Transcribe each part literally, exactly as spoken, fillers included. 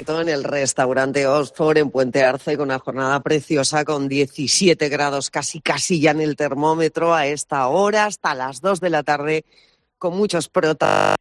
concierto en el restaurante Oxford en Puente Arce, con una jornada preciosa con diecisiete grados casi casi ya en el termómetro a esta hora, hasta las dos de la tarde, con muchos protagonistas.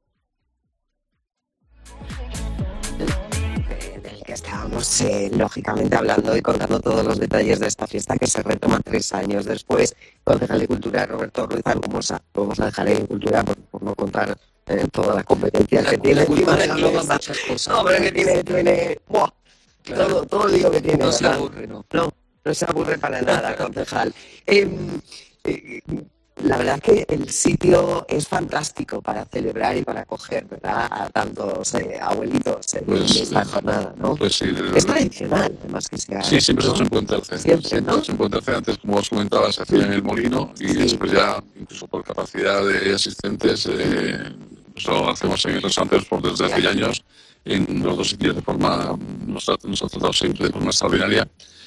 Estábamos, eh, lógicamente, hablando y contando todos los detalles de esta fiesta que se retoma tres años después. Concejal de Cultura, Roberto Ruiz Argumosa. Vamos a dejar en Cultura por, por no contar eh, toda la competencia la, que tiene. La cultura engloba muchas cosas. No, pero que tiene, tiene ¡buah! Claro. todo, todo el lío que tiene. No se aburre, ¿no? No, no se aburre para nada, concejal. Eh, eh, La verdad es que el sitio es fantástico para celebrar y para acoger, ¿verdad?, a tantos eh, abuelitos en pues, esta jornada, ¿no? Pues sí, es tradicional, además que sea. Sí, siempre se ha hecho en Puente Arce. Siempre, siempre ¿no? se ha hecho en Puente Arce. Antes, como os comentaba, se hacía en el Molino y sí. después ya, incluso por capacidad de asistentes, eh, pues lo hacemos en el restaurante Oxford desde hace años. En los dos sitios de forma, nos ha, nos ha tratado siempre de forma extraordinaria.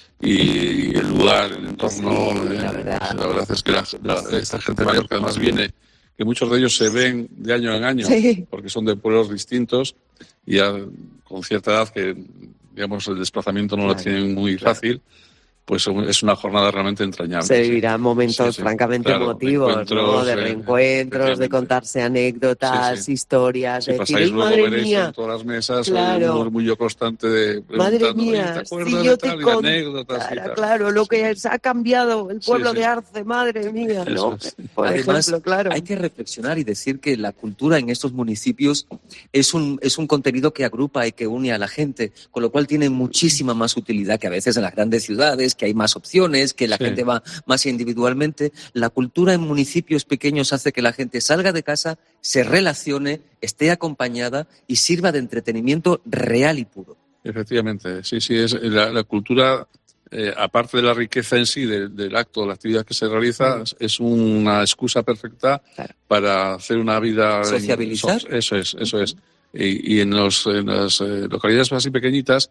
Y el lugar, el entorno, sí, la, verdad. la verdad es que la, la, esta gente mayor que además viene, que muchos de ellos se ven de año en año, sí. porque son de pueblos distintos y ya con cierta edad que, digamos, el desplazamiento no claro, lo tienen muy claro. fácil, pues es una jornada realmente entrañable. Se vivirán momentos sí, sí, francamente claro, emotivos, de, ¿no? de reencuentros, eh, de contarse anécdotas, sí, sí. historias, si de decir, decir, luego madre veréis mía, en todas las mesas claro. un murmullo constante de madre mía, ¿te si yo te tal, con... anécdotas claro, y tal. claro, lo que sí. ha cambiado el pueblo sí, sí. de Arce, madre mía, ¿no? Es. Por Además, ejemplo, claro. hay que reflexionar y decir que la cultura en estos municipios es un, es un contenido que agrupa y que une a la gente, con lo cual tiene muchísima más utilidad que a veces en las grandes ciudades, que hay más opciones, que la sí. gente va más individualmente. La cultura en municipios pequeños hace que la gente salga de casa, se relacione, esté acompañada y sirva de entretenimiento real y puro. Efectivamente, sí, sí, es la, la cultura, eh, aparte de la riqueza en sí de, del acto, de la actividad que se realiza, sí. es una excusa perfecta claro. para hacer una vida... ¿Sociabilizar? En, eso es, eso uh-huh. es. Y, y en, los, en las eh, localidades así pequeñitas...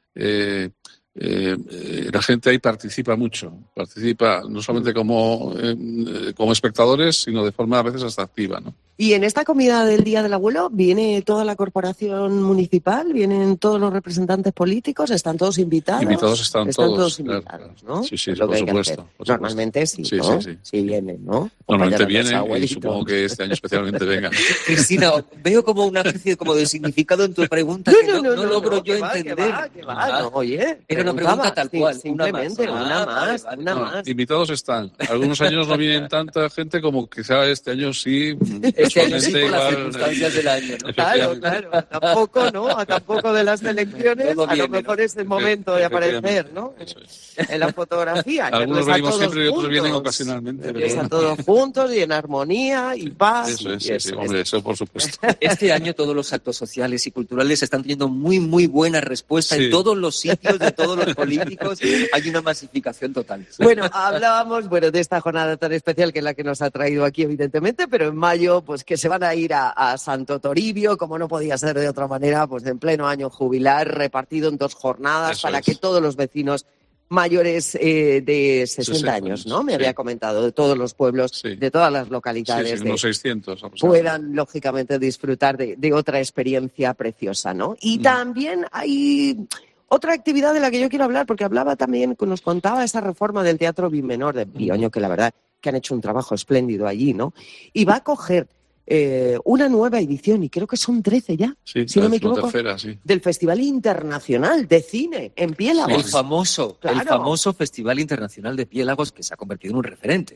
Eh, Eh, eh, la gente ahí participa mucho, participa no solamente como, eh, como espectadores, sino de forma a veces hasta activa, ¿no? Y en esta comida del Día del Abuelo viene toda la corporación municipal, vienen todos los representantes políticos, están todos invitados. Invitados están, están todos, todos invitados, claro. ¿no? Sí, sí, es lo por, que supuesto, por Normalmente supuesto. sí, sí, ¿no? sí, sí. Sí vienen, ¿no? Normalmente vienen y supongo que este año especialmente vengan. Cristina, veo como una especie como de significado en tu pregunta no, que no, no, no, no, no logro no, yo que va, entender. Que va, que va, ah, no, oye, era una pregunta tal cual, sí, simplemente una más. Una ah, más, vale, vale. una no, más. Invitados están. Algunos años no vienen tanta gente como quizá este año sí. Este año sí por igual, las circunstancias del año, ¿no? Claro, claro. Tampoco, ¿no? A tampoco de las elecciones, Todo a lo viene, mejor ¿no? es el momento de aparecer, ¿no? Eso es. En la fotografía. Algunos venimos siempre y otros juntos, vienen ocasionalmente. Pero... Están todos juntos y en armonía y paz. Eso es, y sí, eso, sí, hombre, eso por supuesto. Este año todos los actos sociales y culturales están teniendo muy, muy buena respuesta sí. en todos los sitios, de todos los políticos. Hay una masificación total. Bueno, hablábamos bueno, de esta jornada tan especial que es la que nos ha traído aquí, evidentemente, pero en mayo, pues que se van a ir a, a Santo Toribio, como no podía ser de otra manera, pues en pleno año jubilar, repartido en dos jornadas eso para es. que todos los vecinos mayores eh, de sesenta años, ¿no? Me sí. había comentado, de todos los pueblos, sí. de todas las localidades, sí, sí, de, unos seiscientos, puedan, lógicamente, disfrutar de, de otra experiencia preciosa, ¿no? Y mm. también hay otra actividad de la que yo quiero hablar, porque hablaba también, nos contaba esa reforma del Teatro Bimenor de Bioño, que la verdad que han hecho un trabajo espléndido allí, ¿no? Y va a coger Eh, una nueva edición, y creo que son trece ya, sí, si no me equivoco, tercera, sí. del Festival Internacional de Cine en Piélagos. El famoso, claro. el famoso Festival Internacional de Piélagos, que se ha convertido en un referente.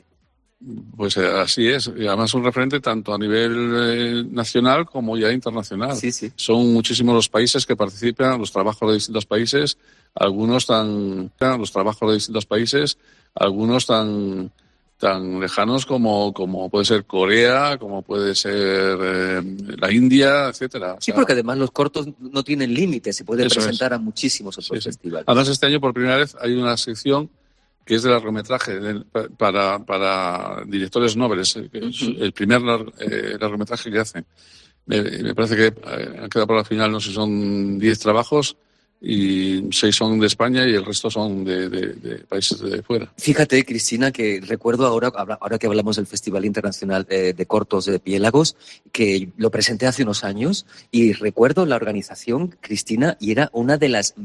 Pues eh, así es, y además un referente tanto a nivel eh, nacional como ya internacional. Sí, sí. Son muchísimos los países que participan, los trabajos de distintos países, algunos tan, los trabajos de distintos países, algunos tan tan lejanos como, como puede ser Corea, como puede ser eh, la India, etcétera. O sí, sea, porque además los cortos no tienen límites, se puede presentar es. a muchísimos otros sí, festivales. Sí. Además, este año por primera vez hay una sección que es de largometraje de, para, para directores nobles, uh-huh. el primer eh, largometraje que hacen. Me, me parece que eh, han quedado para la final, no sé si son diez trabajos, y seis son de España y el resto son de, de, de países de fuera. Fíjate, Cristina, que recuerdo ahora, ahora que hablamos del Festival Internacional de, de Cortos de Piélagos, que lo presenté hace unos años y recuerdo la organización, Cristina, y era una de las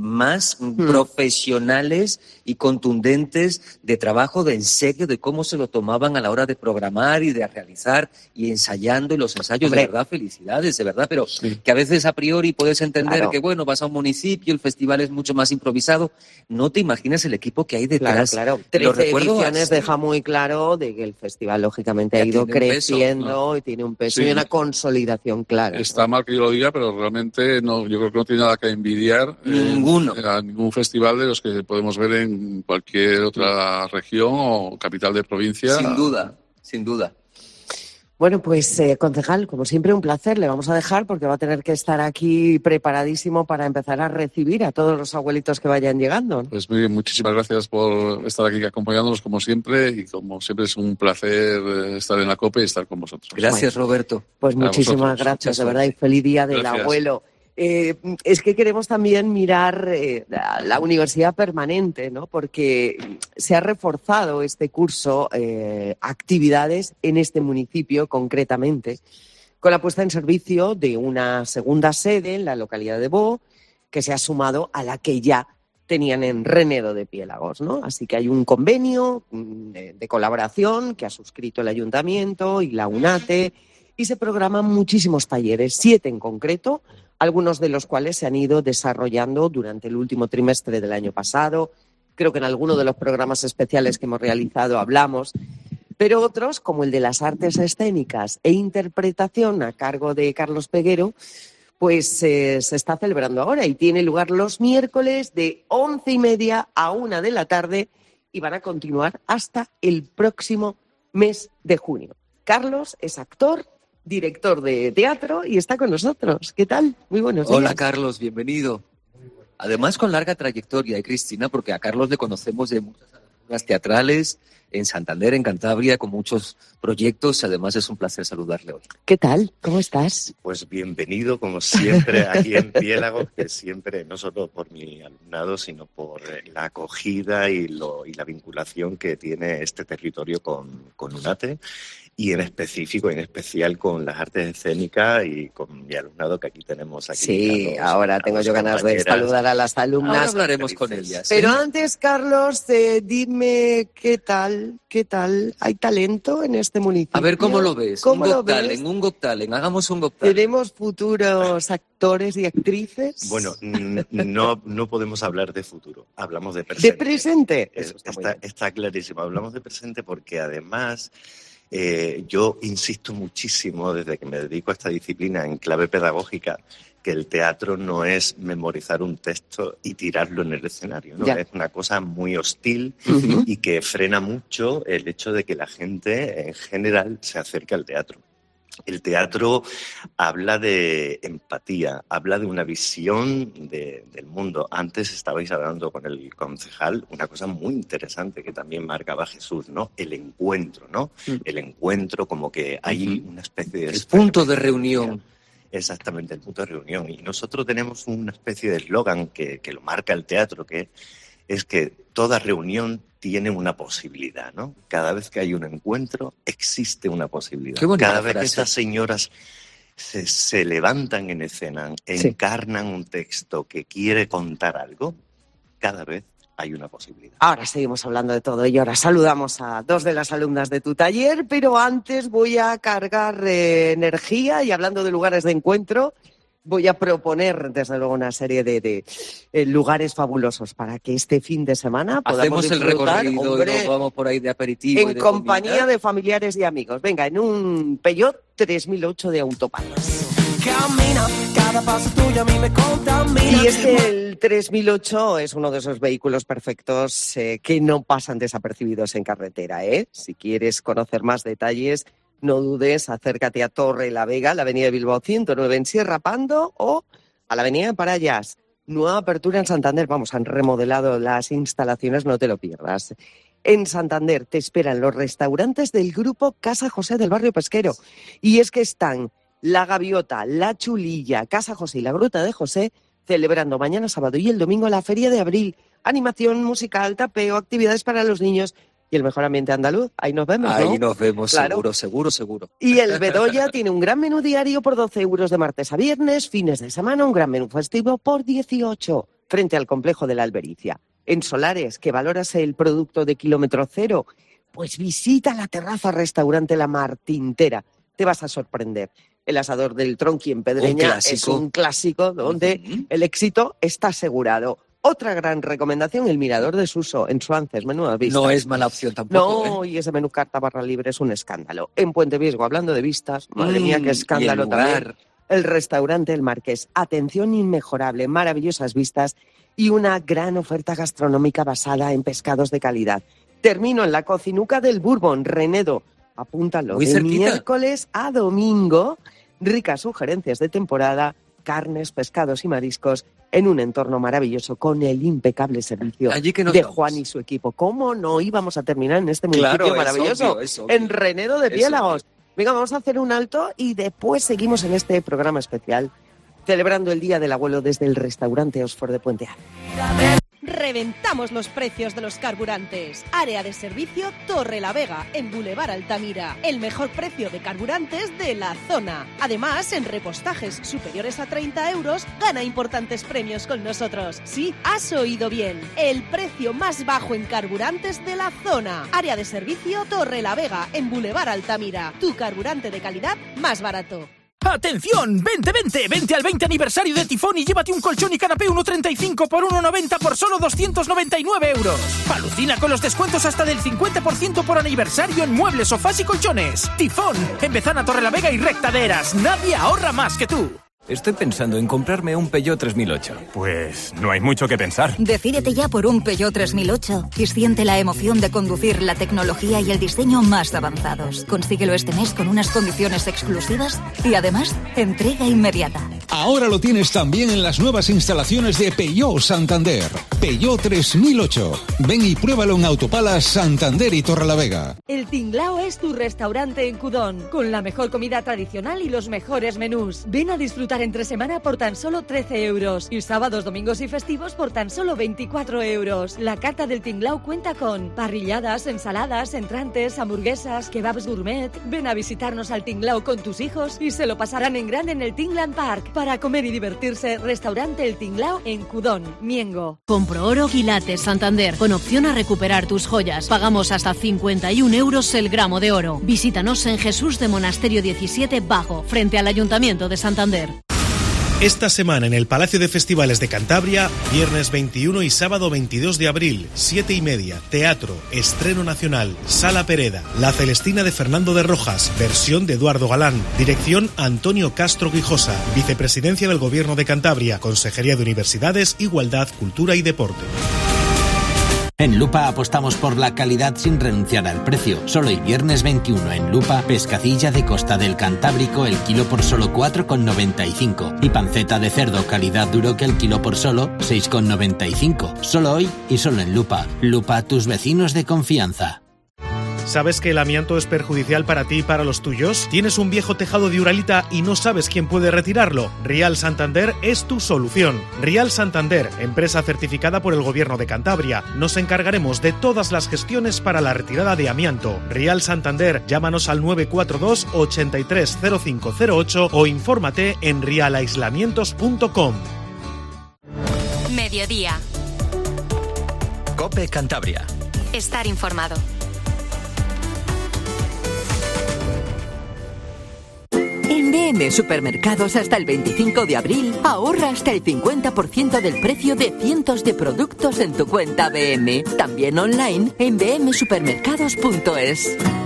más mm. profesionales y contundentes de trabajo, de en serio, de cómo se lo tomaban a la hora de programar y de realizar y ensayando y los ensayos. Hombre. De verdad, felicidades, de verdad, pero sí. que a veces a priori puedes entender claro. que, bueno, vas a un municipio, el festival es mucho más improvisado. No te imaginas el equipo que hay detrás. Claro, claro. Trece ediciones deja muy claro de que el festival, lógicamente, ya ha ido creciendo peso, ¿no? y tiene un peso sí. y una consolidación clara. Está ¿no? mal que yo lo diga, pero realmente no, yo creo que no tiene nada que envidiar ninguno eh, a ningún festival de los que podemos ver en cualquier otra región o capital de provincia. Sin duda, sin duda. Bueno, pues, eh, concejal, como siempre, un placer. Le vamos a dejar porque va a tener que estar aquí preparadísimo para empezar a recibir a todos los abuelitos que vayan llegando. Pues muy bien, muchísimas gracias por estar aquí acompañándonos como siempre y como siempre es un placer estar en la COPE y estar con vosotros. Gracias, bueno, Roberto. Pues muchísimas gracias, de verdad, y feliz día del gracias. abuelo. Eh, es que queremos también mirar eh, la, la universidad permanente, ¿no? Porque se ha reforzado este curso, eh, actividades en este municipio concretamente, con la puesta en servicio de una segunda sede en la localidad de Bó, que se ha sumado a la que ya tenían en Renedo de Piélagos, ¿no? Así que hay un convenio de, de colaboración que ha suscrito el Ayuntamiento y la UNATE y se programan muchísimos talleres, siete en concreto, algunos de los cuales se han ido desarrollando durante el último trimestre del año pasado. Creo que en alguno de los programas especiales que hemos realizado hablamos, pero otros, como el de las artes escénicas e interpretación a cargo de Carlos Peguero, pues eh, se está celebrando ahora y tiene lugar los miércoles de once y media a una de la tarde y van a continuar hasta el próximo mes de junio. Carlos es actor, director de teatro y está con nosotros. ¿Qué tal? Muy buenos días. Hola, Carlos, bienvenido. Además, con larga trayectoria, ¿eh, Cristina? Porque a Carlos le conocemos de muchas aventuras teatrales en Santander, en Cantabria, con muchos proyectos. Además, es un placer saludarle hoy. ¿Qué tal? ¿Cómo estás? Pues bienvenido, como siempre, aquí en Piélagos, que siempre, no solo por mi alumnado, sino por la acogida y, lo, y la vinculación que tiene este territorio con, con UNATE. Y en específico, en especial con las artes escénicas y con mi alumnado que aquí tenemos. Aquí sí, los, ahora tengo yo ganas de saludar a las alumnas. Ahora hablaremos con ellas. Pero ¿sí? antes, Carlos, eh, dime qué tal, qué tal. ¿Hay talento en este municipio? A ver, ¿cómo lo ves? ¿Cómo un lo Got Talent, un Got Talent, hagamos un Got Talent. ¿Tenemos futuros actores y actrices? Bueno, n- no, no podemos hablar de futuro, hablamos de presente. ¿De presente? Eso está, está, está clarísimo, hablamos de presente porque además... Eh, yo insisto muchísimo desde que me dedico a esta disciplina en clave pedagógica que el teatro no es memorizar un texto y tirarlo en el escenario, ¿no? Es una cosa muy hostil uh-huh. y que frena mucho el hecho de que la gente en general se acerque al teatro. El teatro habla de empatía, habla de una visión de, del mundo. Antes estabais hablando con el concejal una cosa muy interesante que también marcaba Jesús, ¿no? El encuentro, ¿no? Mm. El encuentro, como que hay una especie de... El punto de reunión. Exactamente, el punto de reunión. Y nosotros tenemos una especie de eslogan que, que lo marca el teatro, que es que toda reunión tiene una posibilidad, ¿no? Cada vez que hay un encuentro, existe una posibilidad. Qué bonita Cada vez frase. que estas señoras se, se levantan en escena, sí. encarnan un texto que quiere contar algo, cada vez hay una posibilidad. Ahora seguimos hablando de todo y ahora saludamos a dos de las alumnas de tu taller, pero antes voy a cargar eh, energía y hablando de lugares de encuentro, voy a proponer, desde luego, una serie de, de eh, lugares fabulosos para que este fin de semana podamos Hacemos el recorrido hombre, y nos vamos por ahí de aperitivo. En y de compañía comida. de familiares y amigos. Venga, en un Peugeot tres mil ocho de Autopalas. Camina, cada paso tuyo a mí me contamina. Y es que el tres mil ocho es uno de esos vehículos perfectos eh, que no pasan desapercibidos en carretera, ¿eh? Si quieres conocer más detalles, no dudes, acércate a Torre la Vega, la avenida de Bilbao ciento nueve en Sierra Pando o a la avenida de Parayas. Nueva apertura en Santander. Vamos, han remodelado las instalaciones, no te lo pierdas. En Santander te esperan los restaurantes del grupo Casa José del barrio Pesquero. Y es que están La Gaviota, La Chulilla, Casa José y la Gruta de José celebrando mañana sábado y el domingo la Feria de Abril. Animación musical, tapeo, actividades para los niños y el mejor ambiente andaluz. Ahí nos vemos, ¿no? Ahí nos vemos, Claro. seguro, seguro, seguro. Y el Bedoya tiene un gran menú diario por doce euros de martes a viernes, fines de semana un gran menú festivo por dieciocho, frente al complejo de la Albericia. En Solares, que valoras el producto de kilómetro cero, pues visita la terraza restaurante La Martintera. Te vas a sorprender. El asador del Tronqui en Pedreña es un clásico donde uh-huh. el éxito está asegurado. Otra gran recomendación, el Mirador de Suso, en Suances, menudas vistas. No es mala opción tampoco. No, ¿eh? Y ese menú carta barra libre es un escándalo. En Puente Viesgo, hablando de vistas, madre mm, mía, qué escándalo el también. El restaurante El Marqués, atención inmejorable, maravillosas vistas y una gran oferta gastronómica basada en pescados de calidad. Termino en la Cocinuca del Bourbon, Renedo. Apúntalo, Muy de cerquita. Miércoles a domingo, ricas sugerencias de temporada, carnes, pescados y mariscos, en un entorno maravilloso con el impecable servicio Allí que nos de vamos. Juan y su equipo. ¿Cómo no íbamos a terminar en este municipio Claro, es maravilloso? obvio, es obvio. En Renedo de Es Piélagos. Venga, vamos a hacer un alto y después seguimos en este programa especial celebrando el Día del Abuelo desde el restaurante Oxford de Puente Alto. Reventamos los precios de los carburantes. Área de servicio Torrelavega, en Boulevard Altamira. El mejor precio de carburantes de la zona. Además, en repostajes superiores a treinta euros, gana importantes premios con nosotros. Sí, has oído bien. El precio más bajo en carburantes de la zona. Área de servicio Torrelavega, en Boulevard Altamira. Tu carburante de calidad más barato. ¡Atención! ¡Vente, vente! ¡Vente al veinte aniversario de Tifón y llévate un colchón y canapé uno treinta y cinco por uno noventa por solo doscientos noventa y nueve euros! ¡Alucina con los descuentos hasta del cincuenta por ciento por aniversario en muebles, sofás y colchones! ¡Tifón! En Bezana, Torrelavega y Recta de Eras. ¡Nadie ahorra más que tú! Estoy pensando en comprarme un Peugeot tres mil ocho. Pues no hay mucho que pensar. Decídete ya por un Peugeot tres mil ocho y siente la emoción de conducir la tecnología y el diseño más avanzados. Consíguelo este mes con unas condiciones exclusivas y además entrega inmediata. Ahora lo tienes también en las nuevas instalaciones de Peugeot Santander. Peugeot tres mil ocho. Ven y pruébalo en Autopalas Santander y Torrelavega. El Tinglao es tu restaurante en Cudón, con la mejor comida tradicional y los mejores menús. Ven a disfrutar entre semana por tan solo trece euros y sábados, domingos y festivos por tan solo veinticuatro euros. La carta del Tinglao cuenta con parrilladas, ensaladas, entrantes, hamburguesas, kebabs gourmet. Ven a visitarnos al Tinglao con tus hijos y se lo pasarán en grande en el Tingland Park. Para comer y divertirse, restaurante El Tinglao en Cudón, Miengo. Compro oro Quilates Santander, con opción a recuperar tus joyas. Pagamos hasta cincuenta y un euros el gramo de oro. Visítanos en Jesús de Monasterio diecisiete Bajo, frente al Ayuntamiento de Santander. Esta semana en el Palacio de Festivales de Cantabria, viernes veintiuno y sábado veintidós de abril, siete y media, teatro, estreno nacional, Sala Pereda, La Celestina de Fernando de Rojas, versión de Eduardo Galán, dirección Antonio Castro Guijosa, vicepresidencia del Gobierno de Cantabria, Consejería de Universidades, Igualdad, Cultura y Deporte. En Lupa apostamos por la calidad sin renunciar al precio. Solo el viernes veintiuno en Lupa, pescadilla de Costa del Cantábrico el kilo por solo cuatro con noventa y cinco y panceta de cerdo calidad duro que el kilo por solo seis con noventa y cinco. Solo hoy y solo en Lupa. Lupa, tus vecinos de confianza. ¿Sabes que el amianto es perjudicial para ti y para los tuyos? ¿Tienes un viejo tejado de Uralita y no sabes quién puede retirarlo? Rial Santander es tu solución. Rial Santander, empresa certificada por el Gobierno de Cantabria. Nos encargaremos de todas las gestiones para la retirada de amianto. Rial Santander, llámanos al nueve cuatro dos, ochenta y tres cero cinco cero ocho o infórmate en rial aislamientos punto com. Mediodía. COPE Cantabria. Estar informado. En B M Supermercados hasta el veinticinco de abril ahorra hasta el cincuenta por ciento del precio de cientos de productos en tu cuenta B M. También online en b m supermercados punto es.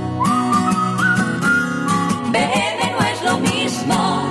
B M no es lo mismo.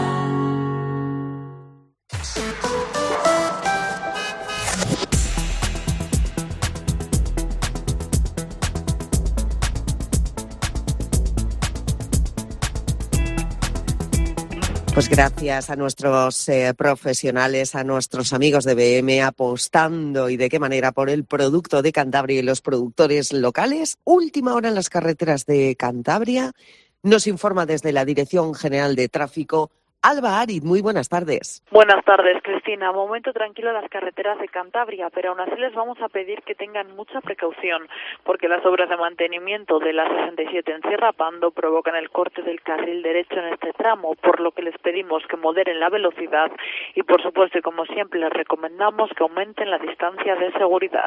Pues gracias a nuestros eh, profesionales, a nuestros amigos de B M, apostando y de qué manera por el producto de Cantabria y los productores locales. Última hora en las carreteras de Cantabria. Nos informa desde la Dirección General de Tráfico Alba Arid, muy buenas tardes. Buenas tardes, Cristina. Momento tranquilo en las carreteras de Cantabria, pero aún así les vamos a pedir que tengan mucha precaución, porque las obras de mantenimiento de la sesenta y siete en Sierra Pando provocan el corte del carril derecho en este tramo, por lo que les pedimos que moderen la velocidad y, por supuesto, y como siempre, les recomendamos que aumenten la distancia de seguridad.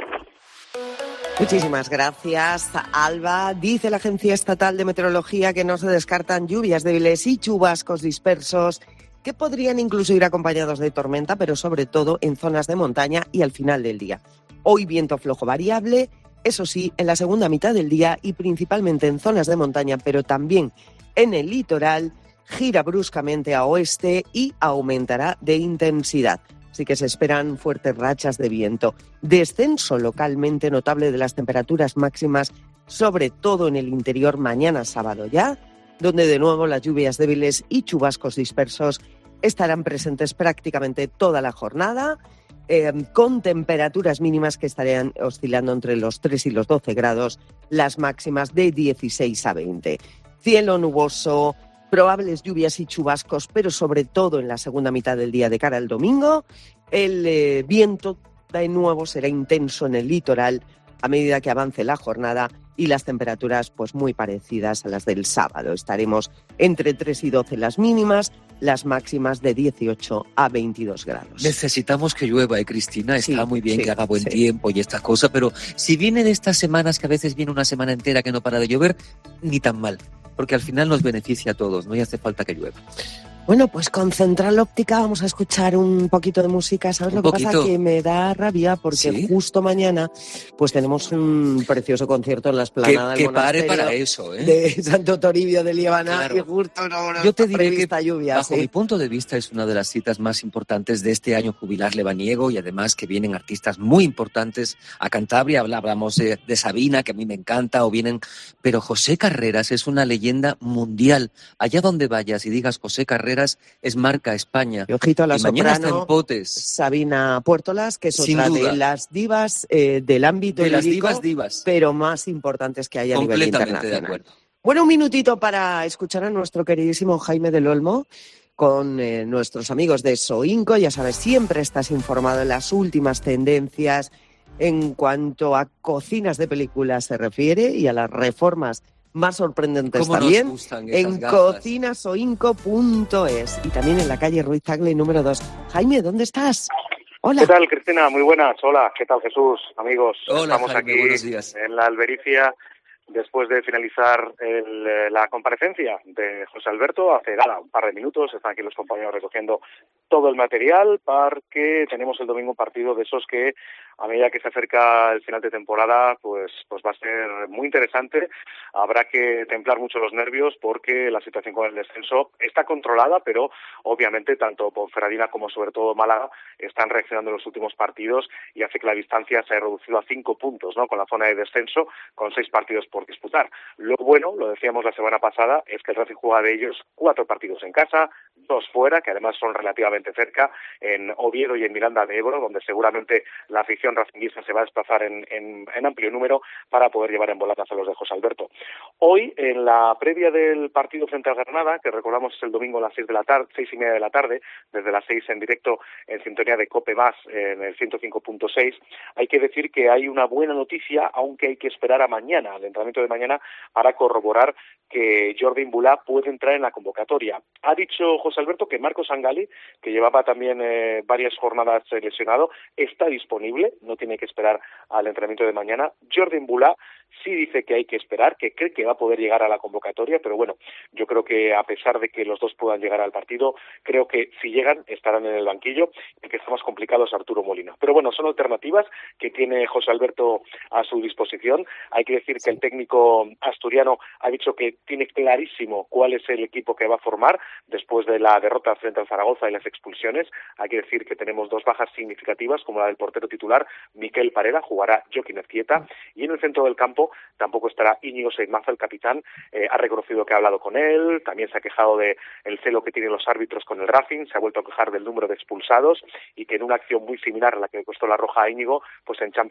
Muchísimas gracias, Alba. Dice la Agencia Estatal de Meteorología que no se descartan lluvias débiles y chubascos dispersos que podrían incluso ir acompañados de tormenta, pero sobre todo en zonas de montaña y al final del día. Hoy viento flojo variable, eso sí, en la segunda mitad del día y principalmente en zonas de montaña, pero también en el litoral, gira bruscamente a oeste y aumentará de intensidad. Así que se esperan fuertes rachas de viento. Descenso localmente notable de las temperaturas máximas, sobre todo en el interior mañana sábado ya, donde de nuevo las lluvias débiles y chubascos dispersos estarán presentes prácticamente toda la jornada, eh, con temperaturas mínimas que estarían oscilando entre los tres y los doce grados, las máximas de dieciséis a veinte. Cielo nuboso, probables lluvias y chubascos, pero sobre todo en la segunda mitad del día de cara al domingo. El eh, viento de nuevo será intenso en el litoral a medida que avance la jornada y las temperaturas pues muy parecidas a las del sábado. Estaremos entre tres y doce las mínimas, las máximas de dieciocho a veintidós grados. Necesitamos que llueva, ¿eh, Cristina? Está Sí, muy bien sí, que haga buen sí. tiempo y estas cosas, pero si vienen estas semanas, que a veces viene una semana entera que no para de llover, ni tan mal, porque al final nos beneficia a todos, no y hace falta que llueva. Bueno, pues con Central Óptica vamos a escuchar un poquito de música. ¿Sabes Un lo que pasa? poquito. Que me da rabia porque ¿Sí? justo mañana pues tenemos un precioso concierto en la Que, explanada del que pare monasterio para eso, ¿eh? de Santo Toribio de Líbana, Claro. y justo no, no Yo te está diré que, prevista lluvia. bajo ¿sí? mi punto de vista, es una de las citas más importantes de este año jubilar lebaniego, y además que vienen artistas muy importantes a Cantabria. Hablamos de, de Sabina, que a mí me encanta, o vienen... Pero José Carreras es una leyenda mundial. Allá donde vayas y digas José Carreras, es marca España. Y ojito a la y mañana está soprano en Potes. Sabina Puertolas, que es Sin otra duda. de las divas eh, del ámbito De las lírico, divas, divas. pero más importantes que hay a nivel Completamente de internacional. acuerdo. Bueno, un minutito para escuchar a nuestro queridísimo Jaime del Olmo con eh, nuestros amigos de Soinco. Ya sabes, siempre estás informado en las últimas tendencias en cuanto a cocinas de películas se refiere y a las reformas más sorprendentes ¿Cómo nos también gustan esas en gafas? cocinasoinco punto es y también en la calle Ruiz Tagle número dos. Jaime, ¿dónde estás? Hola. ¿Qué tal, Cristina? Muy buenas. Hola, ¿qué tal, Jesús? Amigos, Hola, estamos Jaime, aquí buenos días. en la Albericia después de finalizar el, eh, la comparecencia de José Alberto hace nada, un par de minutos. Están aquí los compañeros recogiendo todo el material porque tenemos el domingo un partido de esos que a medida que se acerca el final de temporada pues pues va a ser muy interesante. Habrá que templar mucho los nervios porque la situación con el descenso está controlada, pero obviamente tanto Ponferradina como sobre todo Málaga están reaccionando en los últimos partidos y hace que la distancia se haya reducido a cinco puntos, ¿no? Con la zona de descenso, con seis partidos por disputar. Lo bueno, lo decíamos la semana pasada, es que el Racing juega de ellos cuatro partidos en casa, dos fuera, que además son relativamente cerca, en Oviedo y en Miranda de Ebro, donde seguramente la afición racinguista se va a desplazar en, en, en amplio número para poder llevar en volandas a los de José Alberto. Hoy, en la previa del partido frente al Granada, que recordamos es el domingo a las seis de la tarde, seis y media de la tarde, desde las seis en directo en sintonía de COPE Más en el ciento cinco punto seis, hay que decir que hay una buena noticia, aunque hay que esperar a mañana, al entrenamiento de mañana, para corroborar que Jordi Mbulá puede entrar en la convocatoria. Ha dicho José Alberto que Marcos Angali, que llevaba también eh, varias jornadas lesionado, está disponible, no tiene que esperar al entrenamiento de mañana. Jordi Mbulá sí dice que hay que esperar, que cree que va a poder llegar a la convocatoria, pero bueno, yo creo que a pesar de que los dos puedan llegar al partido, creo que si llegan estarán en el banquillo. El que está más complicado es Arturo Molina. Pero bueno, son alternativas que tiene José Alberto a su disposición. Hay que decir que el técnico asturiano ha dicho que tiene clarísimo cuál es el equipo que va a formar después de la derrota frente al Zaragoza y las expulsiones. Hay que decir que tenemos dos bajas significativas, como la del portero titular, Miquel Parera, jugará Joaquín Ezquieta, y en el centro del campo tampoco estará Íñigo Seimaza, el capitán. Eh, ha reconocido que ha hablado con él, también se ha quejado de el celo que tienen los árbitros con el Racing, se ha vuelto a quejar del número de expulsados y que en una acción muy similar a la que le costó la roja a Íñigo, pues en Champions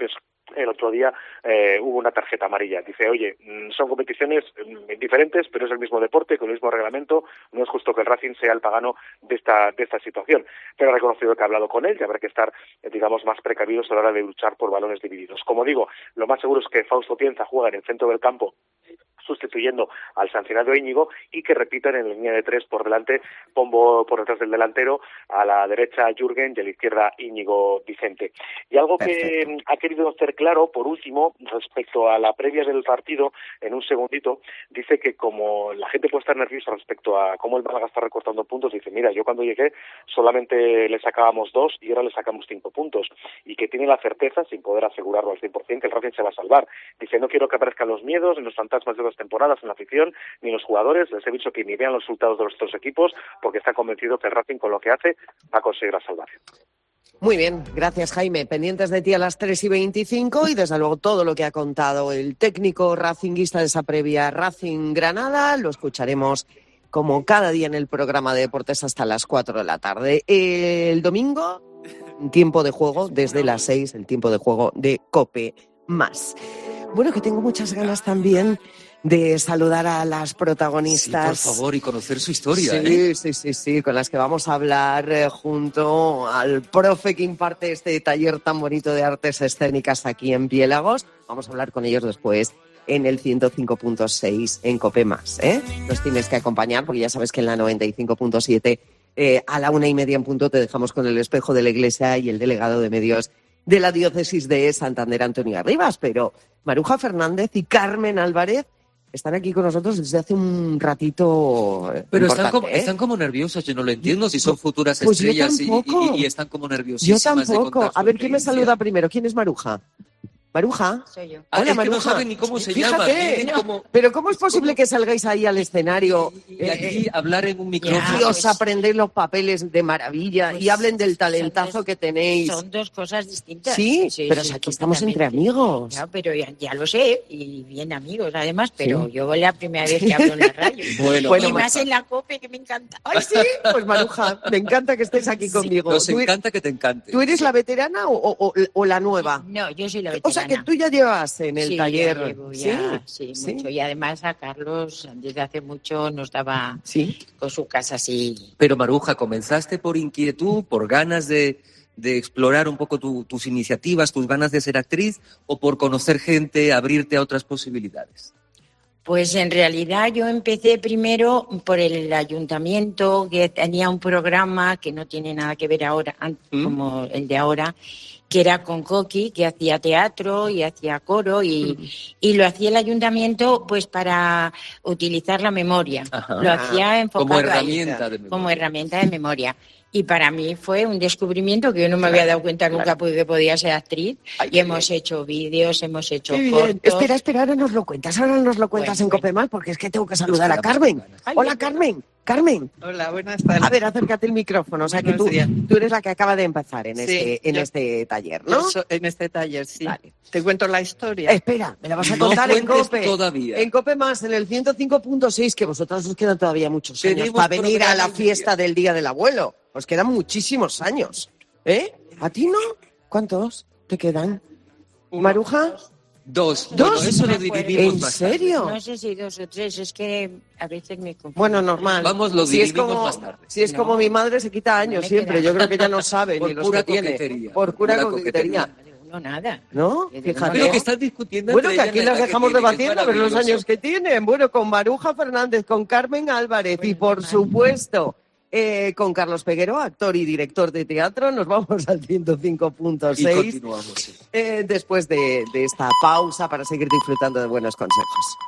el otro día eh, hubo una tarjeta amarilla. Dice, oye, son competiciones diferentes, pero es el mismo deporte, con el mismo reglamento, no es justo que el Racing sea el pagano de esta de esta situación. Pero ha reconocido que ha hablado con él y habrá que estar, digamos, más precavidos a la hora de luchar por balones divididos. Como digo, lo más seguro es que Fausto Pienza juegue en el centro del campo, sustituyendo al sancionado Íñigo, y que repitan en la línea de tres por delante, Pombo por detrás del delantero, a la derecha Jürgen y a la izquierda Íñigo Vicente. Y algo Perfecto. que ha querido hacer claro, por último, respecto a la previa del partido, en un segundito, dice que como la gente puede estar nerviosa respecto a cómo el Málaga está recortando puntos, dice, mira, yo cuando llegué solamente le sacábamos dos y ahora le sacamos cinco puntos, y que tiene la certeza, sin poder asegurarlo al cien por ciento, que el Racing se va a salvar. Dice, no quiero que aparezcan los miedos ni los fantasmas de dos temporadas en la afición, ni los jugadores, les he dicho que ni vean los resultados de los otros equipos, porque está convencido que el Racing con lo que hace va a conseguir la salvación. Muy bien, gracias Jaime. Pendientes de ti a las tres y veinticinco y desde luego todo lo que ha contado el técnico racinguista de esa previa Racing Granada lo escucharemos como cada día en el programa de deportes hasta las cuatro de la tarde. El domingo, tiempo de juego desde las seis, el tiempo de juego de COPE más. Bueno, que tengo muchas ganas también de saludar a las protagonistas. Sí, por favor, y conocer su historia. Sí, ¿eh? sí, sí, sí, con las que vamos a hablar eh, junto al profe que imparte este taller tan bonito de artes escénicas aquí en Piélagos. Vamos a hablar con ellos después en el ciento cinco punto seis en COPE más, ¿eh? Nos tienes que acompañar porque ya sabes que en la noventa y cinco punto siete eh, a la una y media en punto te dejamos con el espejo de la Iglesia y el delegado de medios de la diócesis de Santander, Antonio Arribas, pero Maruja Fernández y Carmen Álvarez están aquí con nosotros desde hace un ratito. Pero están como, ¿eh? están como nerviosas, yo no lo entiendo, si son futuras pues estrellas y, y, y están como Yo nerviosísimas. tampoco. A ver, ¿quién me saluda primero? ¿Quién es Maruja? ¿Maruja? Soy yo. Ah, Hola, es Maruja. que no saben ni cómo se Fíjate, llama. Como... Pero ¿cómo es posible que salgáis ahí al escenario y aquí eh, hablar en un micrófono? Y os aprendéis los papeles de maravilla pues, y hablen del talentazo dos, que tenéis. Son dos cosas distintas. Sí, sí pero sí, aquí estamos entre amigos. Ya, pero ya, ya lo sé, y bien amigos además, pero sí. Yo es la primera vez que hablo en la radio. Bueno, y bueno, más Maruja. En la COPE, que me encanta. Ay, sí, pues Maruja, me encanta que estés aquí sí. conmigo. Nos encanta que te encante. ¿Tú eres la veterana o, o, o la nueva? No, yo soy la veterana. O sea, que tú ya llevas en el sí, taller. Ya llevo, ya, sí, sí, mucho. Y además a Carlos desde hace mucho nos daba ¿Sí? con su casa así. Pero Maruja, ¿comenzaste por inquietud, por ganas de, de explorar un poco tu, tus iniciativas, tus ganas de ser actriz, o por conocer gente, abrirte a otras posibilidades? Pues en realidad yo empecé primero por el ayuntamiento, que tenía un programa que no tiene nada que ver ahora, ¿Mm? como el de ahora, que era con Coqui, que hacía teatro y hacía coro y, mm. y lo hacía el ayuntamiento pues para utilizar la memoria. Ajá. Lo hacía enfocado como herramienta ahí, de memoria. Como herramienta de memoria. Y para mí fue un descubrimiento que yo no me había dado cuenta nunca claro. porque podía ser actriz. Ay, y hemos bien. hecho vídeos, hemos hecho qué cortos. Bien. Espera, espera, ahora nos lo cuentas, ahora nos lo cuentas bueno, en bueno. COPEMAS porque es que tengo que saludar a Carmen. Ay, Hola, bien. Carmen. Carmen. Hola, buenas tardes. A ver, acércate el micrófono. O sea, que tú, tú eres la que acaba de empezar en, sí, este, en yo, este taller, ¿no? So, en este taller, sí. Vale. Te cuento la historia. Espera, me la vas a contar no en COPE. Todavía. En COPE más, en el ciento cinco punto seis, que vosotros os quedan todavía muchos años Tenemos para venir a la fiesta del Día del Abuelo. Os quedan muchísimos años. ¿Eh? ¿A ti no? ¿Cuántos te quedan? Uno, ¿Maruja? Dos. Dos. ¿Dos? Bueno, eso lo dividimos ¿En más serio? Tarde. No sé si dos o tres, es que a veces me confundo. Bueno, normal. Vamos, lo si dividimos es como, más tarde. Si es no. como mi madre, se quita años no siempre. Yo creo que ya no sabe Por ni los pura que tiene. Coquetería. Por pura coquetería. No, nada. ¿No? Fíjate. Pero que están discutiendo. Bueno, que aquí las dejamos debatiendo sobre los años que tienen. Bueno, con Maruja Fernández, con Carmen Álvarez bueno, y, por vale. supuesto, eh, con Carlos Peguero, actor y director de teatro. Nos vamos al ciento cinco punto seis. Y continuamos. Sí. Eh, después de, de esta pausa para seguir disfrutando de buenos consejos.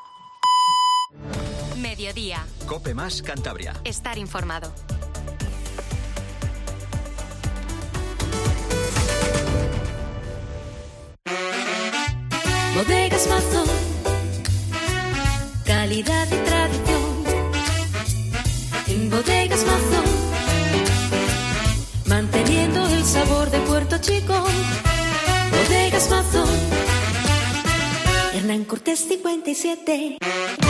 Mediodía. COPE más Cantabria. Estar informado. Bodegas Mazón, calidad y tradición. En Bodegas Mazón, manteniendo el sabor de Puerto Chico. Bodegas Mazón, Hernán Cortés cincuenta y siete.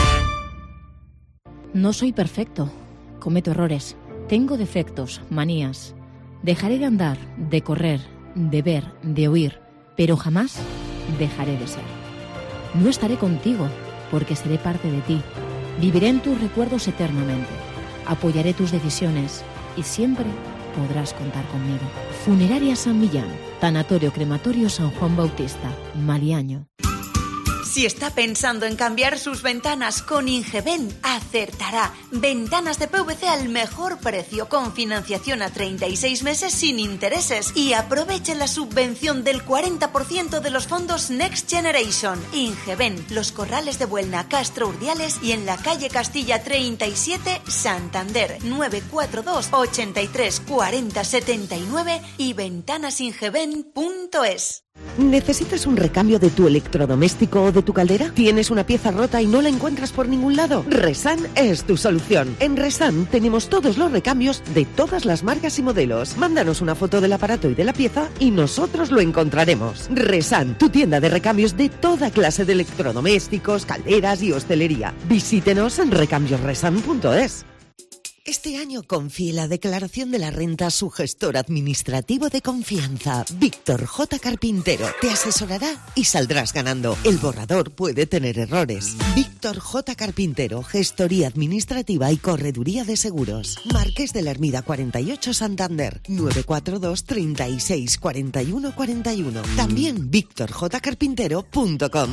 No soy perfecto, cometo errores, tengo defectos, manías. Dejaré de andar, de correr, de ver, de oír, pero jamás dejaré de ser. No estaré contigo, porque seré parte de ti. Viviré en tus recuerdos eternamente. Apoyaré tus decisiones y siempre podrás contar conmigo. Funeraria San Millán, Tanatorio Crematorio San Juan Bautista, Maliaño. Si está pensando en cambiar sus ventanas con Ingeben, acertará. Ventanas de P V C al mejor precio, con financiación a treinta y seis meses sin intereses. Y aproveche la subvención del cuarenta por ciento de los fondos Next Generation. Ingeben, Los Corrales de Buelna, Castro Urdiales y en la calle Castilla treinta y siete, Santander. nueve cuatro dos, ochenta y tres, cuarenta, setenta y nueve y ventanasingeben punto es. ¿Necesitas un recambio de tu electrodoméstico o de tu caldera? ¿Tienes una pieza rota y no la encuentras por ningún lado? Resan es tu solución. En Resan tenemos todos los recambios de todas las marcas y modelos. Mándanos una foto del aparato y de la pieza y nosotros lo encontraremos. Resan, tu tienda de recambios de toda clase de electrodomésticos, calderas y hostelería. Visítenos en recambios resan punto es. Este año confíe la declaración de la renta a su gestor administrativo de confianza, Víctor J. Carpintero. Te asesorará y saldrás ganando. El borrador puede tener errores. Víctor J. Carpintero, gestoría administrativa y correduría de seguros. Marqués de la Ermida cuarenta y ocho, Santander, nueve cuatro dos, treinta y seis, cuarenta y uno, cuarenta y uno. También víctor j carpintero punto com.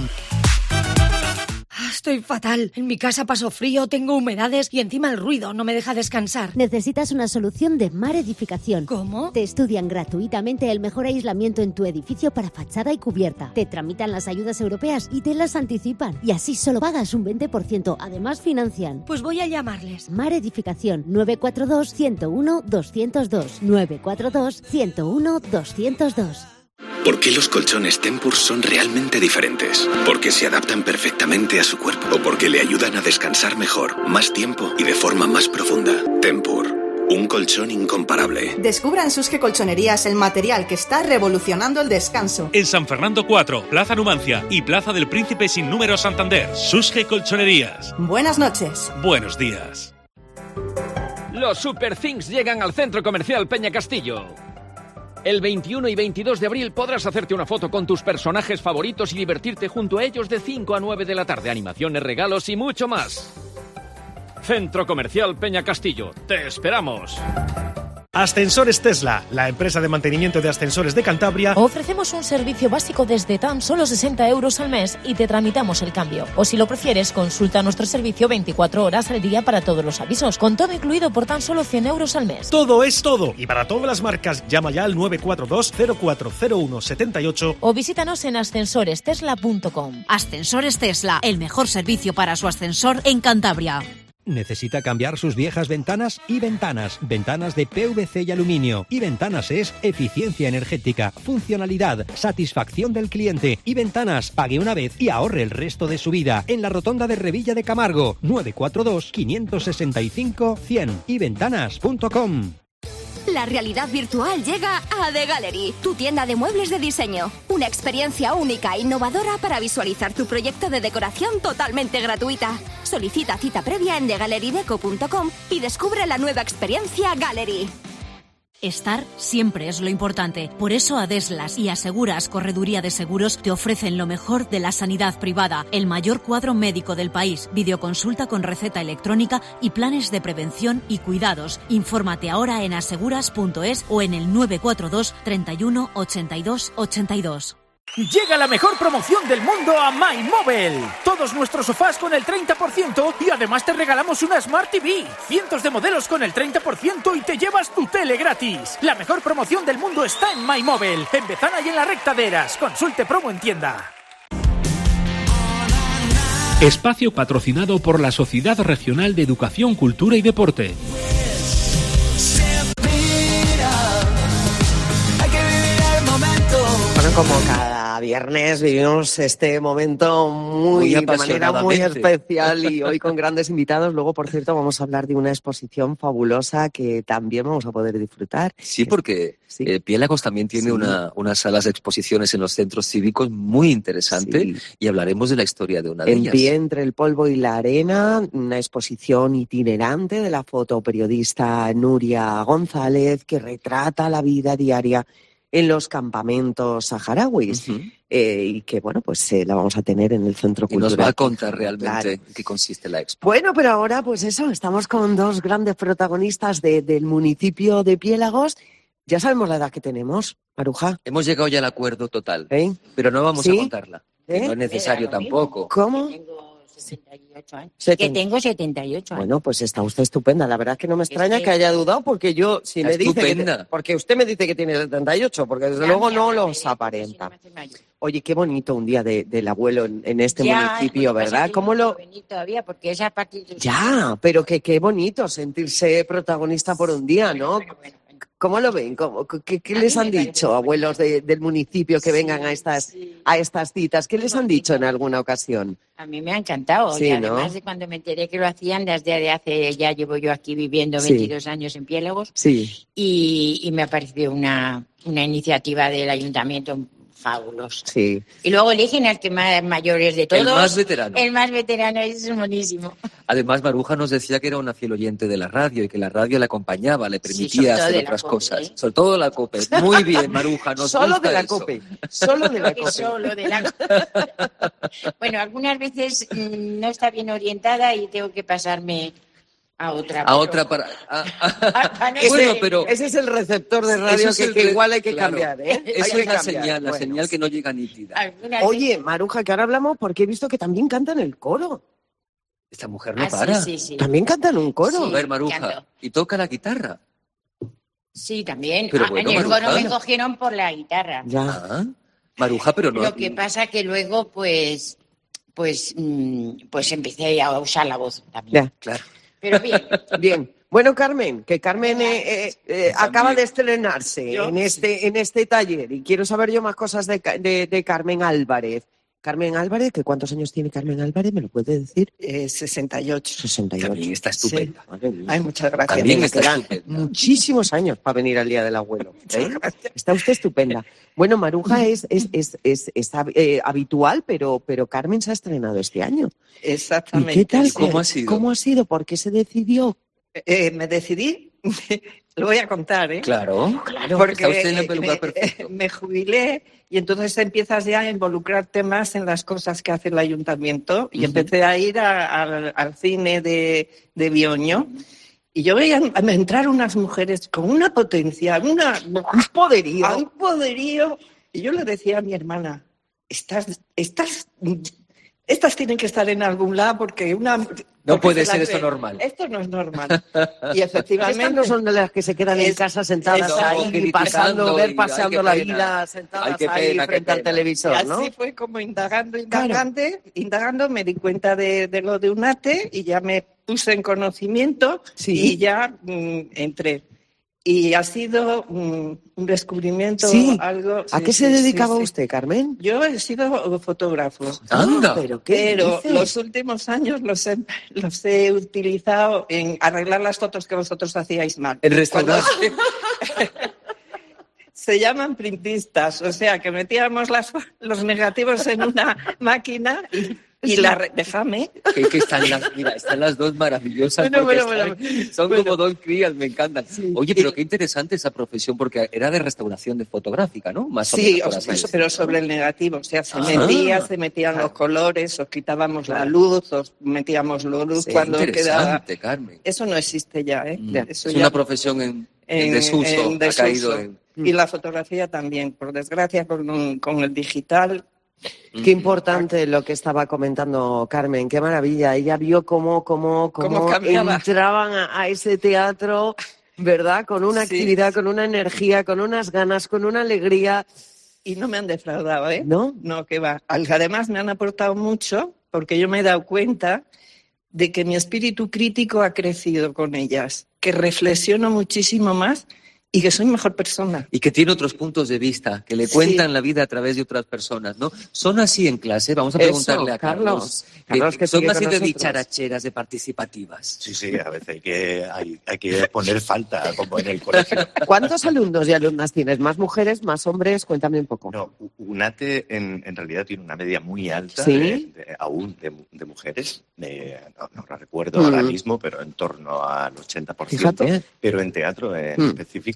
Estoy fatal. En mi casa paso frío, tengo humedades y encima el ruido no me deja descansar. Necesitas una solución de Mar Edificación. ¿Cómo? Te estudian gratuitamente el mejor aislamiento en tu edificio para fachada y cubierta. Te tramitan las ayudas europeas y te las anticipan. Y así solo pagas un veinte por ciento. Además financian. Pues voy a llamarles. Mar Edificación, nueve cuatro dos, uno cero uno, dos cero dos. nueve cuatro dos, uno cero uno, dos cero dos. ¿Por qué los colchones Tempur son realmente diferentes? Porque se adaptan perfectamente a su cuerpo o porque le ayudan a descansar mejor, más tiempo y de forma más profunda. Tempur, un colchón incomparable. Descubra en Susge Colchonerías el material que está revolucionando el descanso. En San Fernando cuatro, Plaza Numancia y Plaza del Príncipe sin número Santander. Susge Colchonerías. Buenas noches. Buenos días. Los Super Things llegan al Centro Comercial Peña Castillo. El veintiuno y veintidós de abril podrás hacerte una foto con tus personajes favoritos y divertirte junto a ellos de cinco a nueve de la tarde. Animaciones, regalos y mucho más. Centro Comercial Peña Castillo. ¡Te esperamos! Ascensores Tesla, la empresa de mantenimiento de ascensores de Cantabria. Ofrecemos un servicio básico desde tan solo sesenta euros al mes y te tramitamos el cambio. O si lo prefieres, consulta nuestro servicio veinticuatro horas al día para todos los avisos, con todo incluido por tan solo cien euros al mes. Todo es todo. Y para todas las marcas, llama ya al nueve cuatro dos, cero cuatro cero uno, siete ocho. O visítanos en ascensores tesla punto com. Ascensores Tesla, el mejor servicio para su ascensor en Cantabria. ¿Necesita cambiar sus viejas ventanas? Y Ventanas, ventanas de P V C y aluminio. Y Ventanas es eficiencia energética, funcionalidad, satisfacción del cliente. Y Ventanas, pague una vez y ahorre el resto de su vida. En la rotonda de Revilla de Camargo, nueve cuatro dos, cinco seis cinco, cien. y ventanas punto com. La realidad virtual llega a The Gallery, tu tienda de muebles de diseño. Una experiencia única e innovadora para visualizar tu proyecto de decoración totalmente gratuita. Solicita cita previa en the gallery deco punto com y descubre la nueva experiencia Gallery. Estar siempre es lo importante. Por eso Adeslas y Aseguras Correduría de Seguros te ofrecen lo mejor de la sanidad privada, el mayor cuadro médico del país, videoconsulta con receta electrónica y planes de prevención y cuidados. Infórmate ahora en aseguras punto es o en el nueve cuatro dos, treinta y uno, ochenta y dos, ochenta y dos. Llega la mejor promoción del mundo a MyMobile. Todos nuestros sofás con el treinta por ciento y además te regalamos una Smart T V. Cientos de modelos con el treinta por ciento y te llevas tu tele gratis. La mejor promoción del mundo está en MyMobile, en Bezana y en la Recta de Eras. Consulte promo en tienda. Espacio patrocinado por la Sociedad Regional de Educación, Cultura y Deporte. Bueno, como cada viernes vivimos este momento muy, Muy de manera muy apasionadamente. especial y hoy con grandes invitados. Luego, por cierto, vamos a hablar de una exposición fabulosa que también vamos a poder disfrutar. Sí, porque sí. Eh, Piélagos también tiene Sí. una, unas salas de exposiciones en los centros cívicos muy interesante Sí. y hablaremos de la historia de una de En ellas. pie entre el polvo y la arena, una exposición itinerante de la fotoperiodista Nuria González que retrata la vida diaria en los campamentos saharauis. Uh-huh. eh, y que, bueno, pues eh, la vamos a tener en el Centro y Cultural. Y nos va a contar realmente claro. en qué consiste la expo. Bueno, pero ahora, pues eso, estamos con dos grandes protagonistas de, del municipio de Piélagos. Ya sabemos la edad que tenemos, Maruja. Hemos llegado ya al acuerdo total, ¿Eh? pero no vamos ¿Sí? a contarla. ¿Eh? No es necesario tampoco. ¿Cómo? setenta y ocho años. Seten... Que tengo setenta y ocho años. Bueno, pues está usted estupenda. La verdad es que no me extraña es que... que haya dudado, porque yo, si está me dice estupenda. que te... porque usted me dice que tiene setenta y ocho, porque desde ya, luego no los aparenta. Oye, qué bonito un día de, del abuelo en, en este ya, municipio, ¿verdad? ¿Cómo lo...? Venir todavía porque es a partir de... Ya, pero que qué bonito sentirse protagonista por un día, ¿no? Bueno, bueno. ¿Cómo lo ven? ¿Cómo, qué, ¿Qué les han dicho, abuelos de, del municipio, que sí, vengan a estas, sí. a estas citas? ¿Qué les han dicho en alguna ocasión? A mí me ha encantado. Sí, y además ¿no? de cuando me enteré que lo hacían, desde hace, ya llevo yo aquí viviendo veintidós sí. años en Piélagos. Sí. Y, y me ha parecido una, una iniciativa del ayuntamiento fabulosa. Sí. Y luego eligen al que más mayor es de todos. El más veterano. El más veterano, es buenísimo. Además, Maruja nos decía que era una fiel oyente de la radio y que la radio le acompañaba, le permitía sí, hacer otras COPE, cosas. ¿eh? Sobre todo de la COPE. Muy bien, Maruja, nos Solo gusta de la eso. COPE. Solo de la COPE. Solo de la COPE. Bueno, algunas veces mmm, no está bien orientada y tengo que pasarme a otra. A pero... otra para... A, a... a, a no ese, sé. pero... ese es el receptor de radio que, que igual hay que claro. cambiar, ¿eh? Esa hay es que la cambiar. señal, la bueno. señal que no llega nítida. Oye, Maruja, que ahora hablamos porque he visto que también cantan el coro. Esta mujer no ah, para. Sí, sí, sí. También cantan un coro. Sí, a ver, Maruja, canto. ¿Y toca la guitarra? Sí, también. Pero ah, bueno, en el Maruja. coro me cogieron por la guitarra. Ya. Ah, Maruja, pero no... Lo que pasa que luego, pues, pues, pues empecé a usar la voz también. Ya, claro. Pero bien. Bien. Bueno, Carmen, que Carmen eh, eh, eh, acaba de estrenarse yo, en este, sí. en este taller y quiero saber yo más cosas de, de, de Carmen Álvarez. Carmen Álvarez, ¿que cuántos años tiene Carmen Álvarez? ¿Me lo puede decir? Eh, sesenta y ocho. sesenta y ocho. También está estupenda. Sí. Ay, muchas gracias. También está estupenda. Muchísimos años para venir al Día del Abuelo. ¿eh? Está usted estupenda. Bueno, Maruja es, es, es, es, es eh, habitual, pero, pero Carmen se ha estrenado este año. Exactamente. ¿Y qué tal? ¿Cómo ha sido? ¿Cómo ha sido? ¿Por qué se decidió? Eh, me decidí, lo voy a contar, ¿eh? Claro, claro. Porque está usted en el lugar me, perfecto. me jubilé y entonces empiezas ya a involucrarte más en las cosas que hace el ayuntamiento y uh-huh. empecé a ir a, a, al cine de, de Bioño y yo veía a entrar unas mujeres con una potencia, una, un poderío, un poderío y yo le decía a mi hermana, estas, estas, estas tienen que estar en algún lado porque una... No puede ser esto normal. Esto no es normal. Y efectivamente... Estas no son de las que se quedan es, en casa sentadas eso, ahí, pasando, ver, paseando la pena. vida, sentadas ay, ahí pena, frente al televisor, y ¿no? así fue como indagando, indagando, claro. indagando, me di cuenta de, de lo de UNATE y ya me puse en conocimiento sí. y ya mmm, entré. Y ha sido um, un descubrimiento, sí. algo... ¿A sí, qué sí, se dedicaba sí, usted, sí. Carmen? Yo he sido fotógrafo. ¡Anda! Pero, ¿qué pero dices? los últimos años los he, los he utilizado en arreglar las fotos que vosotros hacíais mal. El restaurante. Se llaman printistas, o sea, que metíamos las, los negativos en una máquina y... Y la re... déjame. Que, que están las, mira, están las dos maravillosas. Bueno, bueno, están, bueno, son bueno. como dos crías, me encantan. Sí. Oye, pero qué interesante esa profesión, porque era de restauración de fotográfica, ¿no? Más o sí, menos, o, eso, pero sobre el negativo. O sea, se ah, metía, se metían claro. los colores, os quitábamos claro. la luz, os metíamos la luz sí, cuando quedaba. Carmen. Eso no existe ya, ¿eh? Mm. Eso es ya... una profesión en, en, en desuso, en desuso. Ha caído en... Y la fotografía también, por desgracia, con, con el digital. Qué importante lo que estaba comentando Carmen, qué maravilla. Ella vio cómo, cómo, cómo, cómo entraban a, a ese teatro, ¿verdad? Con una sí. actividad, con una energía, con unas ganas, con una alegría. Y no me han defraudado, ¿eh? ¿No? No, que va. Además me han aportado mucho porque yo me he dado cuenta de que mi espíritu crítico ha crecido con ellas, que reflexiono muchísimo más y que soy mejor persona. Y que tiene otros puntos de vista, que le cuentan sí. la vida a través de otras personas, ¿no? ¿Son así en clase? Vamos a preguntarle Eso, a Carlos. Carlos, Carlos que ¿Son así de dicharacheras, de participativas? Sí, sí, a veces hay que, hay, hay que poner falta, como en el colegio. ¿Cuántos alumnos y alumnas tienes? ¿Más mujeres, más hombres? Cuéntame un poco. No, UNATE en, en realidad tiene una media muy alta, ¿Sí? de, de, aún de, de mujeres. De, no, no la recuerdo mm. ahora mismo, pero en torno al ochenta por ciento. Fíjate. Pero en teatro en mm. específico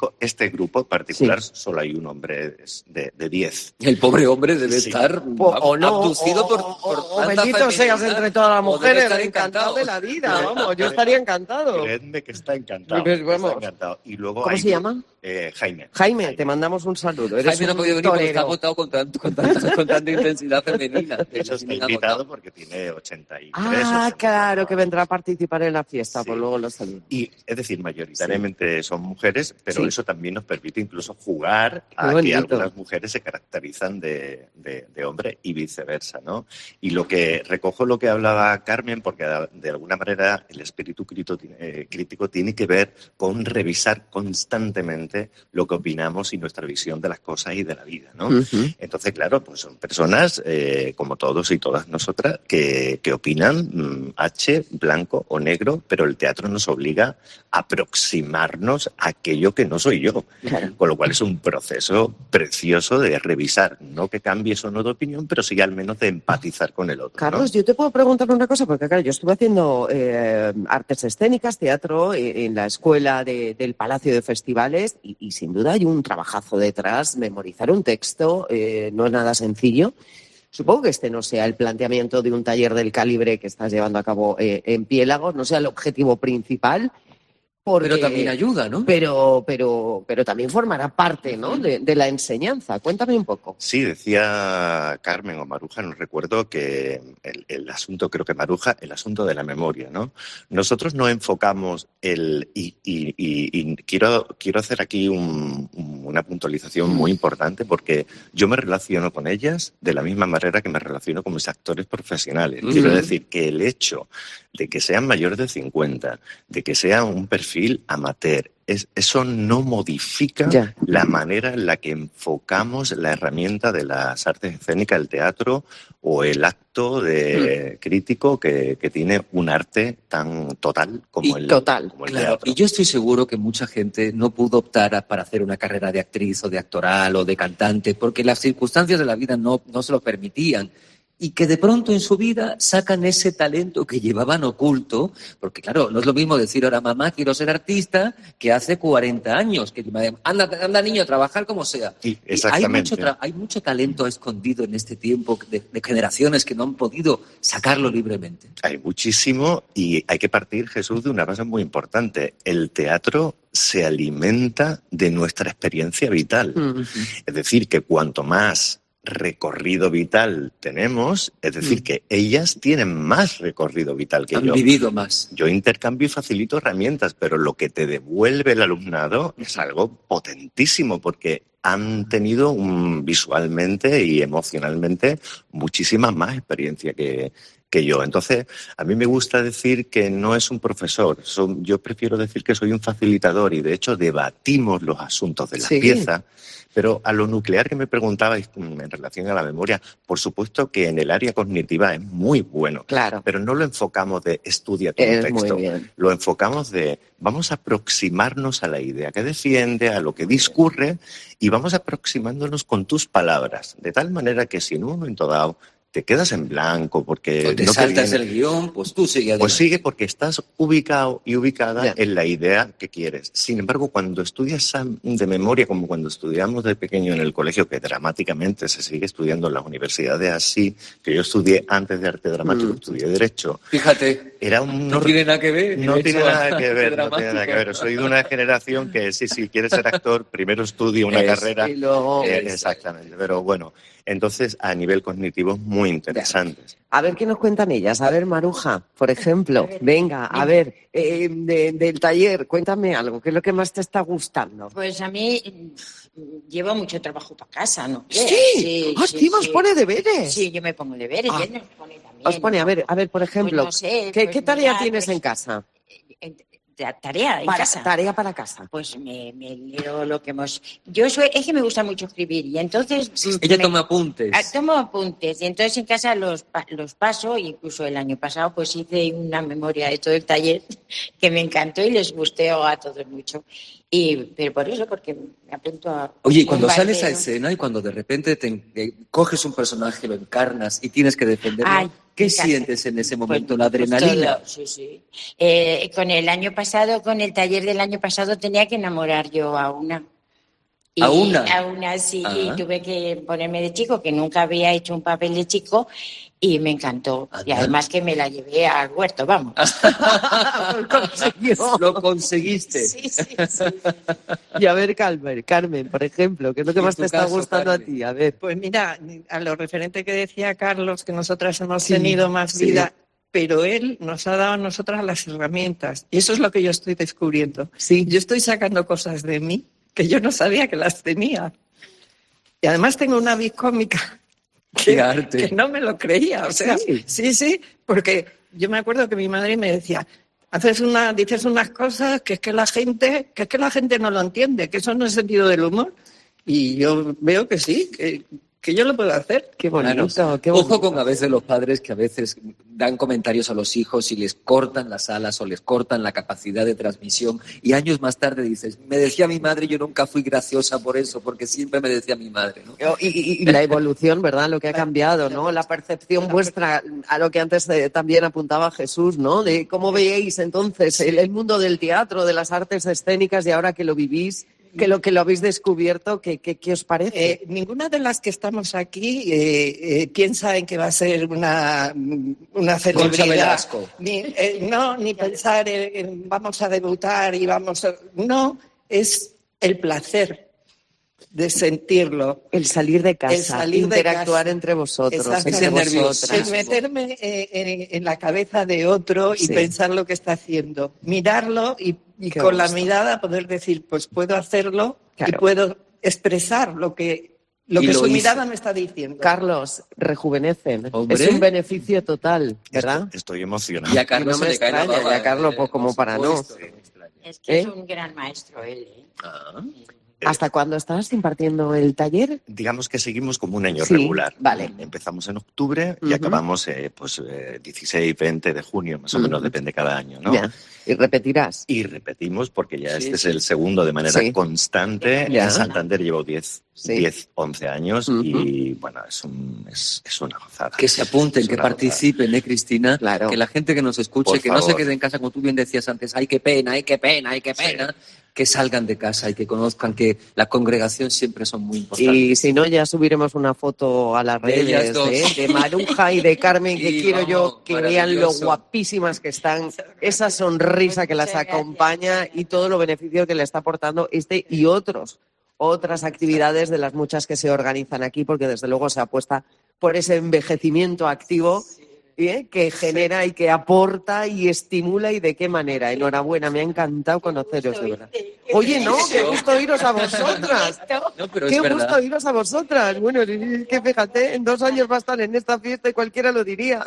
digo, este grupo en particular, sí. solo hay un hombre de, de diez. El pobre hombre debe sí. estar o, o no, abducido o, por, o, por o bendito seas entre todas las mujeres, encantado. encantado de la vida, vamos, yo estaría encantado. Creedme que está encantado. Pues, vamos. Está encantado. Y luego ¿Cómo hay, se llama? Eh, Jaime. Jaime. Jaime, te mandamos un saludo. Eres Jaime no ha podido venir porque está agotado con, tanto, con, tanto, con tanta intensidad femenina. De hecho, está invitado porque tiene ochenta y tres. Ah, claro, que vendrá a participar en la fiesta, sí. Pues luego lo saludo. Y, es decir, mayoritariamente sí. son mujeres, pero sí. eso también nos permite incluso jugar Qué a bonito. que algunas mujeres se caracterizan de, de, de hombre y viceversa, ¿no? Y lo que recojo lo que hablaba Carmen, porque de alguna manera el espíritu crítico, eh, crítico tiene que ver con revisar constantemente lo que opinamos y nuestra visión de las cosas y de la vida, ¿no? Uh-huh. Entonces, claro, pues son personas, eh, como todos y todas nosotras, que, que opinan mmm, H, blanco o negro, pero el teatro nos obliga a aproximarnos a aquello que no soy yo. Claro. Con lo cual es un proceso precioso de revisar, no que cambies o no de opinión, pero sí al menos de empatizar con el otro. Carlos, ¿no? yo te puedo preguntar una cosa, porque claro, yo estuve haciendo eh, artes escénicas, teatro, eh, en la escuela de, del Palacio de Festivales, y, y sin duda hay un trabajazo detrás. Memorizar un texto eh, no es nada sencillo. Supongo que este no sea el planteamiento de un taller del calibre que estás llevando a cabo eh, en Piélagos, no sea el objetivo principal. Porque, pero también ayuda, ¿no? Pero, pero, pero también formará parte, ¿no? de, de la enseñanza. Cuéntame un poco. Sí, decía Carmen o Maruja, no recuerdo, que el, el asunto, creo que Maruja, el asunto de la memoria, ¿no? Nosotros no enfocamos el... Y, y, y, y quiero, quiero hacer aquí un, una puntualización muy importante, porque yo me relaciono con ellas de la misma manera que me relaciono con mis actores profesionales. Uh-huh. Quiero decir que el hecho de que sean mayores de cincuenta, de que sea un perfil amateur, es, eso no modifica ya. la manera en la que enfocamos la herramienta de las artes escénicas, el teatro o el acto de mm. crítico que, que tiene un arte tan total como y el, total, como el claro. teatro. Y yo estoy seguro que mucha gente no pudo optar para hacer una carrera de actriz o de actoral o de cantante porque las circunstancias de la vida no, no se lo permitían. Y que de pronto en su vida sacan ese talento que llevaban oculto, porque claro, no es lo mismo decir ahora mamá quiero ser artista que hace cuarenta años, que anda, anda niño a trabajar como sea. Sí, exactamente. Hay mucho, tra- hay mucho talento escondido en este tiempo de, de generaciones que no han podido sacarlo libremente. Hay muchísimo y hay que partir, Jesús, de una base muy importante. El teatro se alimenta de nuestra experiencia vital. Uh-huh. Es decir, que cuanto más recorrido vital tenemos, es decir, mm. que ellas tienen más recorrido vital que Han yo. Han vivido más. Yo intercambio y facilito herramientas, pero lo que te devuelve el alumnado es algo potentísimo, porque han tenido un, visualmente y emocionalmente muchísima más experiencia que, que yo. Entonces, a mí me gusta decir que no es un profesor, son, yo prefiero decir que soy un facilitador y de hecho debatimos los asuntos de la sí. pieza. Pero a lo nuclear que me preguntabais en relación a la memoria, por supuesto que en el área cognitiva es muy bueno. Claro. Pero no lo enfocamos de estudia tu es texto. Muy bien. Lo enfocamos de vamos a aproximarnos a la idea que defiende, a lo que discurre, y vamos aproximándonos con tus palabras. De tal manera que si en un momento dado te quedas en blanco porque o te no saltas te viene, el guión, pues tú sigue adelante. Pues sigue porque estás ubicado y ubicada yeah. en la idea que quieres. Sin embargo, cuando estudias de memoria, como cuando estudiamos de pequeño en el colegio, que dramáticamente se sigue estudiando en las universidades así, que yo estudié antes de arte dramático, mm. estudié Derecho. Fíjate, era un, no, no tiene nada que ver. No tiene nada que ver, no tiene nada que ver. Soy de una generación que sí, sí, quiere ser actor, primero estudia una es, carrera. Y luego, eh, exactamente, pero bueno. Entonces, a nivel cognitivo, es muy interesante. A ver qué nos cuentan ellas. A ver, Maruja, por ejemplo. Venga, a ver, eh, de, del taller, cuéntame algo. ¿Qué es lo que más te está gustando? Pues a mí llevo mucho trabajo para casa, ¿no? ¿Sí? sí ¿Ah, sí, os sí. pone deberes? Sí, yo me pongo deberes ah. y él nos pone también. Os pone, a ver, a ver, por ejemplo, pues no sé, ¿qué, pues ¿qué tarea mira, tienes pues, en casa? Tarea en para, casa. Tarea para casa. Pues me, me leo lo que hemos... Yo soy, es que me gusta mucho escribir y entonces... Ella me, toma apuntes. Tomo apuntes y entonces en casa los, los paso, incluso el año pasado pues hice una memoria de todo el taller que me encantó y les gustó a todos mucho. Y, pero por eso, porque me apunto a... Oye, y cuando un sales a barbero. escena y cuando de repente te, te coges un personaje, lo encarnas y tienes que defenderlo, Ay, ¿qué me encanta. sientes en ese momento? Pues- ¿La pues adrenalina? todo, sí, sí. Eh, con el año pasado, con el taller del año pasado, tenía que enamorar yo a una. Y ¿A una? A una, sí, Ah. y tuve que ponerme de chico, que nunca había hecho un papel de chico, y me encantó. Y además que me la llevé al huerto, vamos. Lo conseguiste. Sí, sí, sí. Y a ver, Carmen, Carmen, por ejemplo, ¿qué es lo que En más tu te está caso, gustando Carmen. a ti? A ver. Pues mira, a lo referente que decía Carlos, que nosotras hemos Sí, tenido más sí. vida, pero él nos ha dado a nosotras las herramientas. Y eso es lo que yo estoy descubriendo. Sí. Yo estoy sacando cosas de mí que yo no sabía que las tenía. Y además tengo una vis cómica que, ¡Qué arte! que no me lo creía. O sea, Sí. sí, sí, porque yo me acuerdo que mi madre me decía, haces una, dices unas cosas que es que la gente, que es que la gente no lo entiende, que eso no es sentido del humor. Y yo veo que sí, que, que yo lo puedo hacer. Qué Claro. Ojo con a veces los padres que a veces dan comentarios a los hijos y les cortan las alas o les cortan la capacidad de transmisión y años más tarde dices, me decía mi madre, yo nunca fui graciosa por eso, porque siempre me decía mi madre, ¿no? Y, y- y la evolución, ¿verdad? Lo que ha cambiado, ¿no? La percepción vuestra a lo que antes eh, también apuntaba Jesús, ¿no? De cómo veíais entonces el, el mundo del teatro, de las artes escénicas y ahora que lo vivís, que lo que lo habéis descubierto, ¿qué, qué, qué os parece? Eh, ninguna de las que estamos aquí eh, eh, piensa en que va a ser una, una celebridad. Velasco. Ni, eh, no, ni pensar en, en vamos a debutar y vamos a... No, es el placer de sentirlo. El salir de casa, El salir de interactuar casa. entre vosotros, Exactamente. entre vosotras. El meterme eh, en, en la cabeza de otro y Sí. pensar lo que está haciendo. Mirarlo y, y Qué con la gusto. mirada poder decir, pues puedo hacerlo Claro. y puedo expresar lo que, lo Y que lo su hice. mirada me está diciendo. Carlos, rejuvenecen. Hombre. Es un beneficio total, ¿verdad? Estoy emocionado. Y a Carlos Y no se me le cae la extraña, baba, ya Carlos, eh, pues como por para no. supuesto. Es que ¿Eh? es un gran maestro él, ¿eh? Ah. ¿Hasta cuándo estás impartiendo el taller? Digamos que seguimos como un año Sí, regular. vale. Empezamos en octubre y Ujú. acabamos eh, pues eh, dieciséis, veinte de junio, más o Ujú. menos, depende cada año, ¿no? Ya. Y repetirás. Y repetimos porque ya Sí, este sí. es el segundo de manera Sí. constante. Ya. En Santander llevo diez, Sí. diez, once años Ujú. y bueno, es, un, es, es una gozada. Que se apunten, Es que una participen, ¿eh, Cristina? Claro. Que la gente que nos escuche, Por que no se favor. quede en casa, como tú bien decías antes, ay, qué pena, ay, qué pena, ay, qué pena. Que salgan de casa y que conozcan que la congregación siempre son muy importantes. Y si no, ya subiremos una foto a las De ellas redes dos. ¿eh? de Maruja y de Carmen, que Sí, quiero yo vamos, que vean lo maravilloso. guapísimas que están, esa sonrisa que las acompaña y todo lo beneficio que le está aportando este y otros, otras actividades de las muchas que se organizan aquí, porque desde luego se apuesta por ese envejecimiento activo ¿eh? que genera y que aporta y estimula y de qué manera. Enhorabuena, me ha encantado conoceros, de verdad. Oye, no, qué gusto oíros a vosotras. No, pero es Qué verdad. gusto oíros a vosotras. Bueno, es que fíjate, en dos años va a estar en esta fiesta y cualquiera lo diría.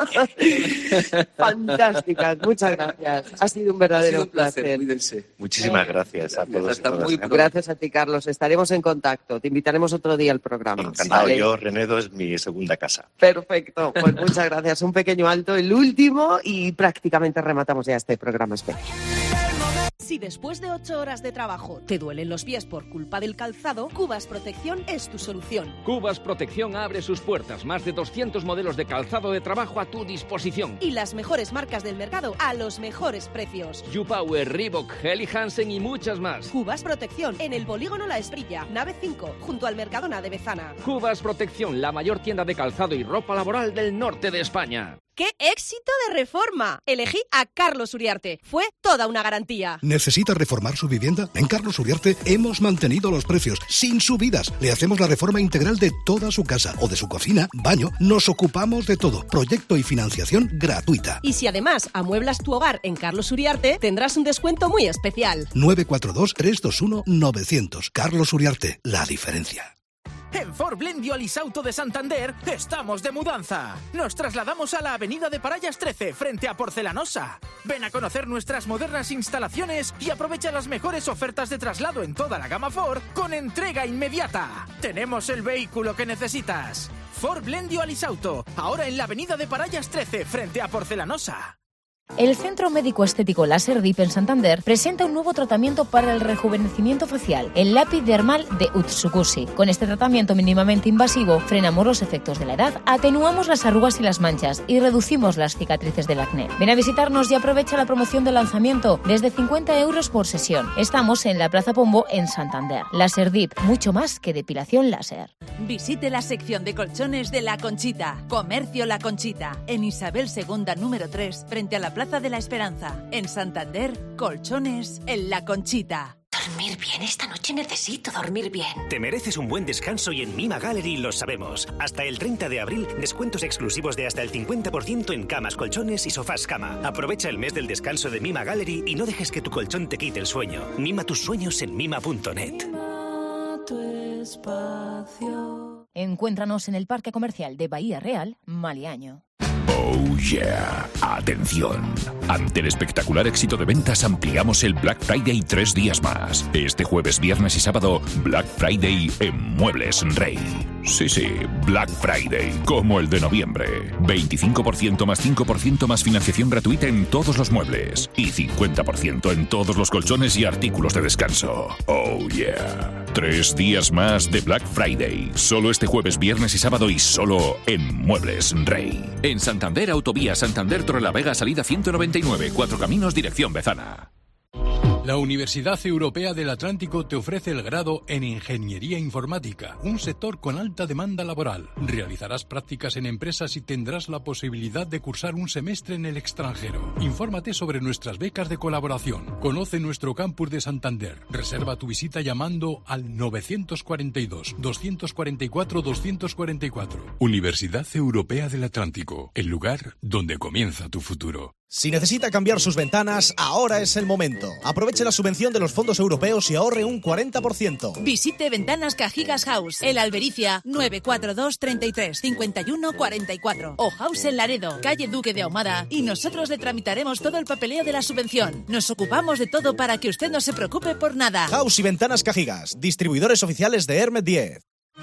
Fantásticas, muchas gracias. Ha sido un verdadero Ha sido un placer, placer. cuídense. Muchísimas gracias a todos. y Hasta todas. muy Gracias a ti, Carlos. Estaremos en contacto. Te invitaremos otro día al programa. Encantado. ¿vale? Yo, Renedo, es mi segunda casa. Perfecto. Pues muchas gracias. Un pequeño alto, el último, y prácticamente rematamos ya este programa especial. Si después de ocho horas de trabajo te duelen los pies por culpa del calzado, Cubas Protección es tu solución. Cubas Protección abre sus puertas. Más de doscientos modelos de calzado de trabajo a tu disposición. Y las mejores marcas del mercado a los mejores precios. U-Power, Reebok, Helly Hansen y muchas más. Cubas Protección en el Polígono La Esprilla, nave cinco, junto al Mercadona de Bezana. Cubas Protección, la mayor tienda de calzado y ropa laboral del norte de España. ¡Qué éxito de reforma! Elegí a Carlos Uriarte. Fue toda una garantía. ¿Necesita reformar su vivienda? En Carlos Uriarte hemos mantenido los precios sin subidas. Le hacemos la reforma integral de toda su casa o de su cocina, baño. Nos ocupamos de todo. Proyecto y financiación gratuita. Y si además amueblas tu hogar en Carlos Uriarte, tendrás un descuento muy especial. nueve cuatro dos, tres dos uno, nueve cero cero. Carlos Uriarte, la diferencia. En Ford Blendio Alisauto de Santander estamos de mudanza. Nos trasladamos a la avenida de Parallas trece, frente a Porcelanosa. Ven a conocer nuestras modernas instalaciones y aprovecha las mejores ofertas de traslado en toda la gama Ford con entrega inmediata. Tenemos el vehículo que necesitas. Ford Blendio Alisauto, ahora en la avenida de Parallas trece, frente a Porcelanosa. El Centro Médico Estético Láser D I P en Santander presenta un nuevo tratamiento para el rejuvenecimiento facial, el lápiz dermal de Utsukushi. Con este tratamiento mínimamente invasivo, frenamos los efectos de la edad, atenuamos las arrugas y las manchas y reducimos las cicatrices del acné. Ven a visitarnos y aprovecha la promoción de lanzamiento desde cincuenta euros por sesión. Estamos en la Plaza Pombo en Santander. Láser D I P, mucho más que depilación láser. Visite la sección de colchones de La Conchita. Comercio La Conchita, en Isabel segunda número tres, frente a la Plaza de la Esperanza. En Santander, colchones en La Conchita. Dormir bien, esta noche necesito dormir bien. Te mereces un buen descanso y en Mima Gallery lo sabemos. Hasta el treinta de abril, descuentos exclusivos de hasta el cincuenta por ciento en camas, colchones y sofás cama. Aprovecha el mes del descanso de Mima Gallery y no dejes que tu colchón te quite el sueño. Mima tus sueños en mima punto net. Encuéntranos en el Parque Comercial de Bahía Real, Maliaño. Oh yeah, atención. Ante el espectacular éxito de ventas ampliamos el Black Friday tres días más. Este jueves, viernes y sábado, Black Friday en Muebles Rey. Sí, sí, Black Friday, como el de noviembre. veinticinco por ciento más cinco por ciento más financiación gratuita en todos los muebles. Y cincuenta por ciento en todos los colchones y artículos de descanso. Oh yeah. Tres días más de Black Friday. Solo este jueves, viernes y sábado y solo en Muebles Rey. En Santander, Autovía Santander Torrelavega, salida ciento noventa y nueve, Cuatro Caminos, dirección Bezana. La Universidad Europea del Atlántico te ofrece el grado en Ingeniería Informática, un sector con alta demanda laboral. Realizarás prácticas en empresas y tendrás la posibilidad de cursar un semestre en el extranjero. Infórmate sobre nuestras becas de colaboración. Conoce nuestro campus de Santander. Reserva tu visita llamando al novecientos cuarenta y dos, doscientos cuarenta y cuatro, doscientos cuarenta y cuatro. Universidad Europea del Atlántico, el lugar donde comienza tu futuro. Si necesita cambiar sus ventanas, ahora es el momento. Aproveche la subvención de los fondos europeos y ahorre un cuarenta por ciento. Visite Ventanas Cajigas House, El Albericia, nueve cuatro dos, treinta y tres, cincuenta y uno, cuarenta y cuatro. O House en Laredo, calle Duque de Ahumada, y nosotros le tramitaremos todo el papeleo de la subvención. Nos ocupamos de todo para que usted no se preocupe por nada. House y Ventanas Cajigas, distribuidores oficiales de Hermet diez.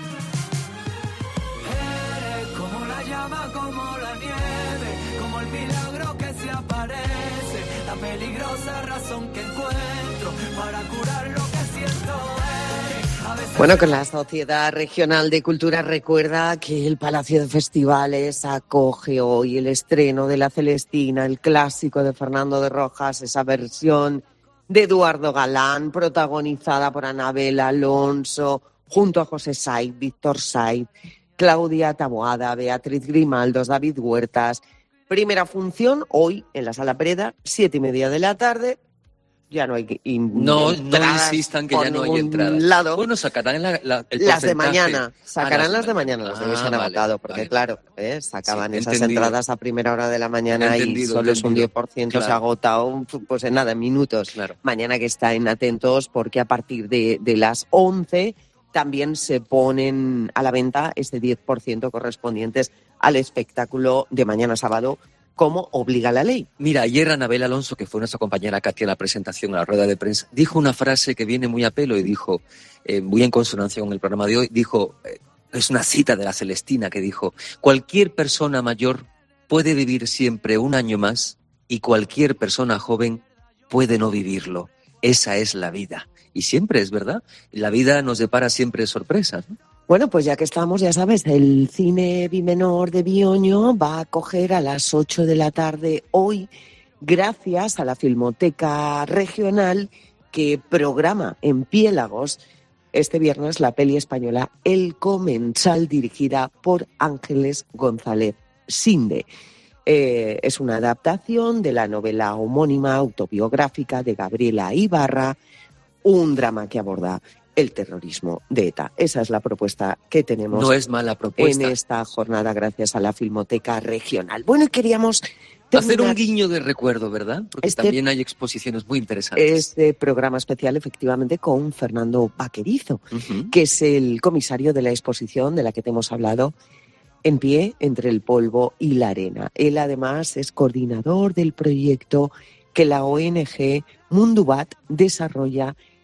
Bueno, con la Sociedad Regional de Cultura recuerda que el Palacio de Festivales acoge hoy el estreno de La Celestina, el clásico de Fernando de Rojas, esa versión de Eduardo Galán, protagonizada por Anabel Alonso, junto a José Saiz, Víctor Saiz, Claudia Taboada, Beatriz Grimaldos, David Huertas. Primera función hoy en la Sala Preda, siete y media de la tarde. Ya no hay que in- No, no insistan que ya no hay entradas. Lado. Bueno, sacarán la, la, el las de porcentaje. mañana, sacarán Ah, las de mañana, las de hoy se han Ah, vale, agotado, porque vale. claro, ¿eh? sacaban Sí, esas entendido. entradas a primera hora de la mañana y Entendido, solo es un entendido. diez por ciento, se ha Claro. agotado pues en nada, en minutos. Mañana que estén atentos porque a partir de, de las once también se ponen a la venta ese diez por ciento correspondientes al espectáculo de mañana sábado, como obliga la ley. Mira, ayer Anabel Alonso, que fue nuestra compañera Katia en la presentación, a la rueda de prensa, dijo una frase que viene muy a pelo y dijo, eh, muy en consonancia con el programa de hoy, dijo, eh, es una cita de la Celestina que dijo, cualquier persona mayor puede vivir siempre un año más y cualquier persona joven puede no vivirlo. Esa es la vida. Y siempre es verdad, la vida nos depara siempre sorpresas, ¿no? Bueno, pues ya que estamos, ya sabes, el Cine Bimenor de Bioño va a acoger a las ocho de la tarde hoy, gracias a la Filmoteca Regional, que programa en Piélagos este viernes la peli española El Comensal, dirigida por Ángeles González Sinde. Eh, es una adaptación de la novela homónima autobiográfica de Gabriela Ibarra, un drama que aborda el terrorismo de ETA. Esa es la propuesta que tenemos. No es mala propuesta. En esta jornada, gracias a la Filmoteca Regional. Bueno, y queríamos hacer terminar un guiño de recuerdo, ¿verdad? Porque Este- también hay exposiciones muy interesantes. este programa especial, efectivamente, con Fernando Vaquerizo, que es el comisario de la exposición de la que te hemos hablado, En pie entre el polvo y la arena. Él, además, es coordinador del proyecto que la O N G Mundubat desarrolla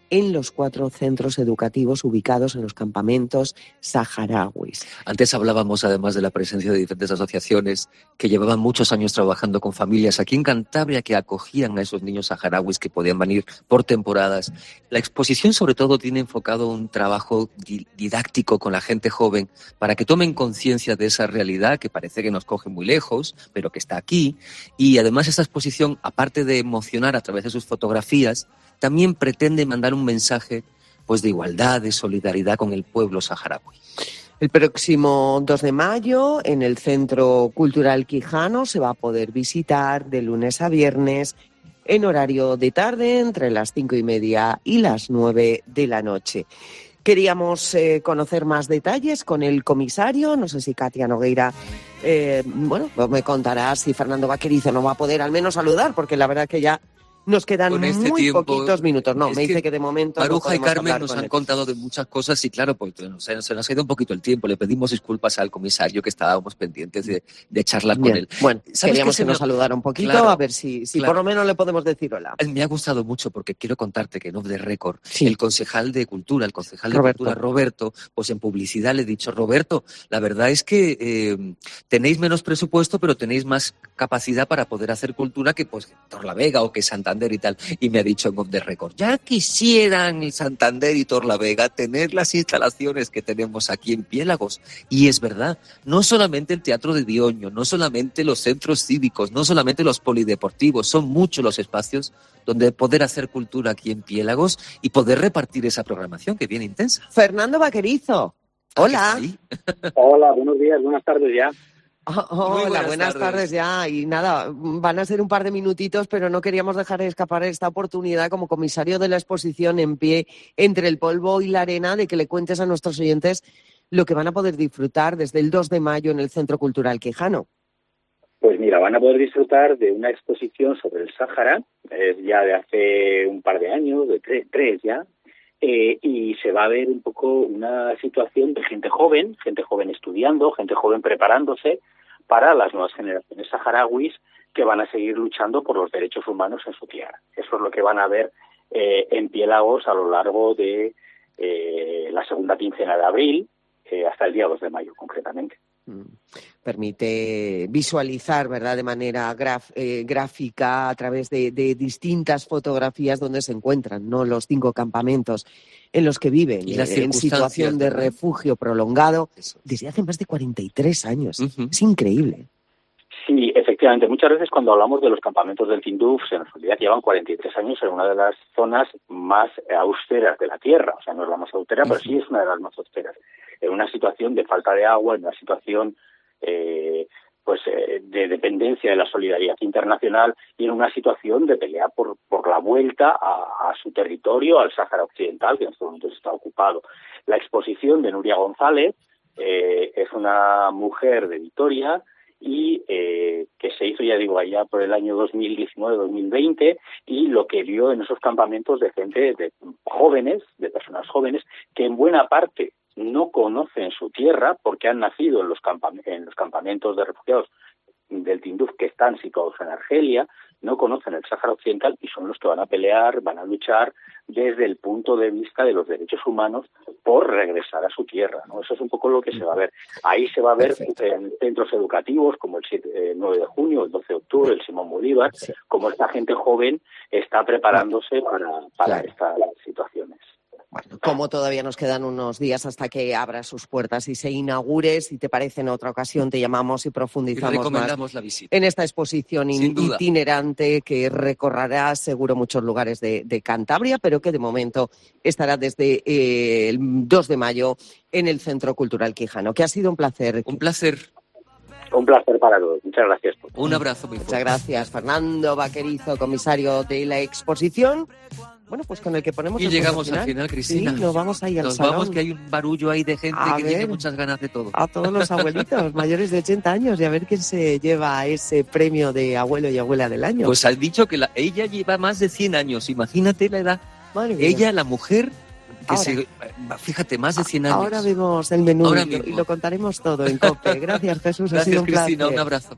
en los cuatro centros educativos ubicados en los campamentos saharauis. Antes hablábamos además de la presencia de diferentes asociaciones que llevaban muchos años trabajando con familias aquí en Cantabria que acogían a esos niños saharauis que podían venir por temporadas. La exposición sobre todo tiene enfocado un trabajo didáctico con la gente joven para que tomen conciencia de esa realidad que parece que nos coge muy lejos, pero que está aquí. Y además esta exposición, aparte de emocionar a través de sus fotografías, también pretende mandar un mensaje pues, de igualdad, de solidaridad con el pueblo saharaui. El próximo dos de mayo, en el Centro Cultural Quijano, se va a poder visitar de lunes a viernes en horario de tarde, entre las cinco y media y las nueve de la noche. Queríamos eh, conocer más detalles con el comisario. No sé si Katia Nogueira, eh, bueno, me contará si Fernando Vaquerizo nos va a poder al menos saludar, porque la verdad que ya nos quedan este muy tiempo, poquitos minutos. No, me dice que, que de momento Maruja no y Carmen nos han él. contado de muchas cosas y claro, pues se nos, se nos ha ido un poquito el tiempo. Le pedimos disculpas al comisario que estábamos pendientes de, de charlar Bien. con él. Bueno, queríamos que, que nos me... saludara un poquito, claro, a ver si, si claro. por lo menos le podemos decir hola. Me ha gustado mucho porque quiero contarte que en Off the Record, sí. el concejal de Cultura, el concejal de Roberto. Cultura, Roberto, pues en publicidad le he dicho, Roberto, la verdad es que eh, tenéis menos presupuesto, pero tenéis más capacidad para poder hacer cultura que pues Torlavega o que Santander y tal. Y me ha dicho en Off the Record, ya quisieran Santander y Torlavega tener las instalaciones que tenemos aquí en Piélagos. Y es verdad, no solamente el Teatro de Dioño, no solamente los centros cívicos, no solamente los polideportivos, son muchos los espacios donde poder hacer cultura aquí en Piélagos y poder repartir esa programación que viene intensa. Fernando Vaquerizo, hola. Hola, buenos días, buenas tardes ya. Oh, oh, Muy hola, buenas, buenas tardes. tardes ya. Y nada, van a ser un par de minutitos, pero no queríamos dejar de escapar esta oportunidad como comisario de la exposición en pie entre el polvo y la arena de que le cuentes a nuestros oyentes lo que van a poder disfrutar desde el dos de mayo en el Centro Cultural Quijano. Pues mira, van a poder disfrutar de una exposición sobre el Sáhara, es ya de hace un par de años, de tre- tres ya, eh, y se va a ver un poco una situación de gente joven, gente joven estudiando, gente joven preparándose para las nuevas generaciones saharauis que van a seguir luchando por los derechos humanos en su tierra. Eso es lo que van a ver eh, en Piélagos a lo largo de eh, la segunda quincena de abril, eh, hasta el día dos de mayo concretamente. Permite visualizar, ¿verdad?, de manera graf, eh, gráfica a través de, de distintas fotografías donde se encuentran, ¿no?, los cinco campamentos en los que viven, y las en situación de ¿verdad? refugio prolongado Eso. desde hace más de cuarenta y tres años. Uh-huh. Es increíble. Sí, efectivamente. Muchas veces cuando hablamos de los campamentos del Tinduf, en realidad llevan cuarenta y tres años en una de las zonas más austeras de la Tierra. O sea, no es la más austera, uh-huh. pero sí es una de las más austeras. En una situación de falta de agua, en una situación eh, pues eh, de dependencia de la solidaridad internacional y en una situación de pelea por, por la vuelta a, a su territorio, al Sáhara Occidental, que en estos momentos está ocupado. La exposición de Nuria González eh, es una mujer de Vitoria y eh, que se hizo, ya digo, allá por el año dos mil diecinueve dos mil veinte, y lo que vio en esos campamentos de gente, de jóvenes, de personas jóvenes, que en buena parte no conocen su tierra porque han nacido en los, campam- en los campamentos de refugiados del Tinduf que están situados en Argelia, no conocen el Sáhara Occidental y son los que van a pelear, van a luchar desde el punto de vista de los derechos humanos por regresar a su tierra, ¿no? Eso es un poco lo que se va a ver. Ahí se va a ver en centros educativos como el siete, eh, nueve de junio, el doce de octubre, el Simón Bolívar, sí. como esta gente joven está preparándose para, para claro. estas situaciones. Bueno, como todavía nos quedan unos días hasta que abra sus puertas y se inaugure, si te parece, en otra ocasión te llamamos y profundizamos y recomendamos más la visita. En esta exposición itinerante que recorrerá seguro muchos lugares de, de Cantabria, pero que de momento estará desde eh, el dos de mayo en el Centro Cultural Quijano. Que ha sido un placer. Un placer. Un placer para todos. Muchas gracias. Un abrazo muy fuerte. Muchas gracias, Fernando Vaquerizo, comisario de la exposición. Bueno, pues con el que ponemos... Y llegamos al final, Cristina. Sí, nos vamos ahí al nos salón. Nos vamos, que hay un barullo ahí de gente a que ver, tiene muchas ganas de todo. A todos los abuelitos mayores de ochenta años y a ver quién se lleva ese premio de abuelo y abuela del año. Pues has dicho que la, ella lleva más de cien años, imagínate la edad. Madre mía. Ella, la mujer... Que ahora, se, fíjate, más de cien años. Ahora vemos el menú y lo, y lo contaremos todo en COPE. Gracias, Jesús. Gracias, ha sido un Cristina. placer. Un abrazo.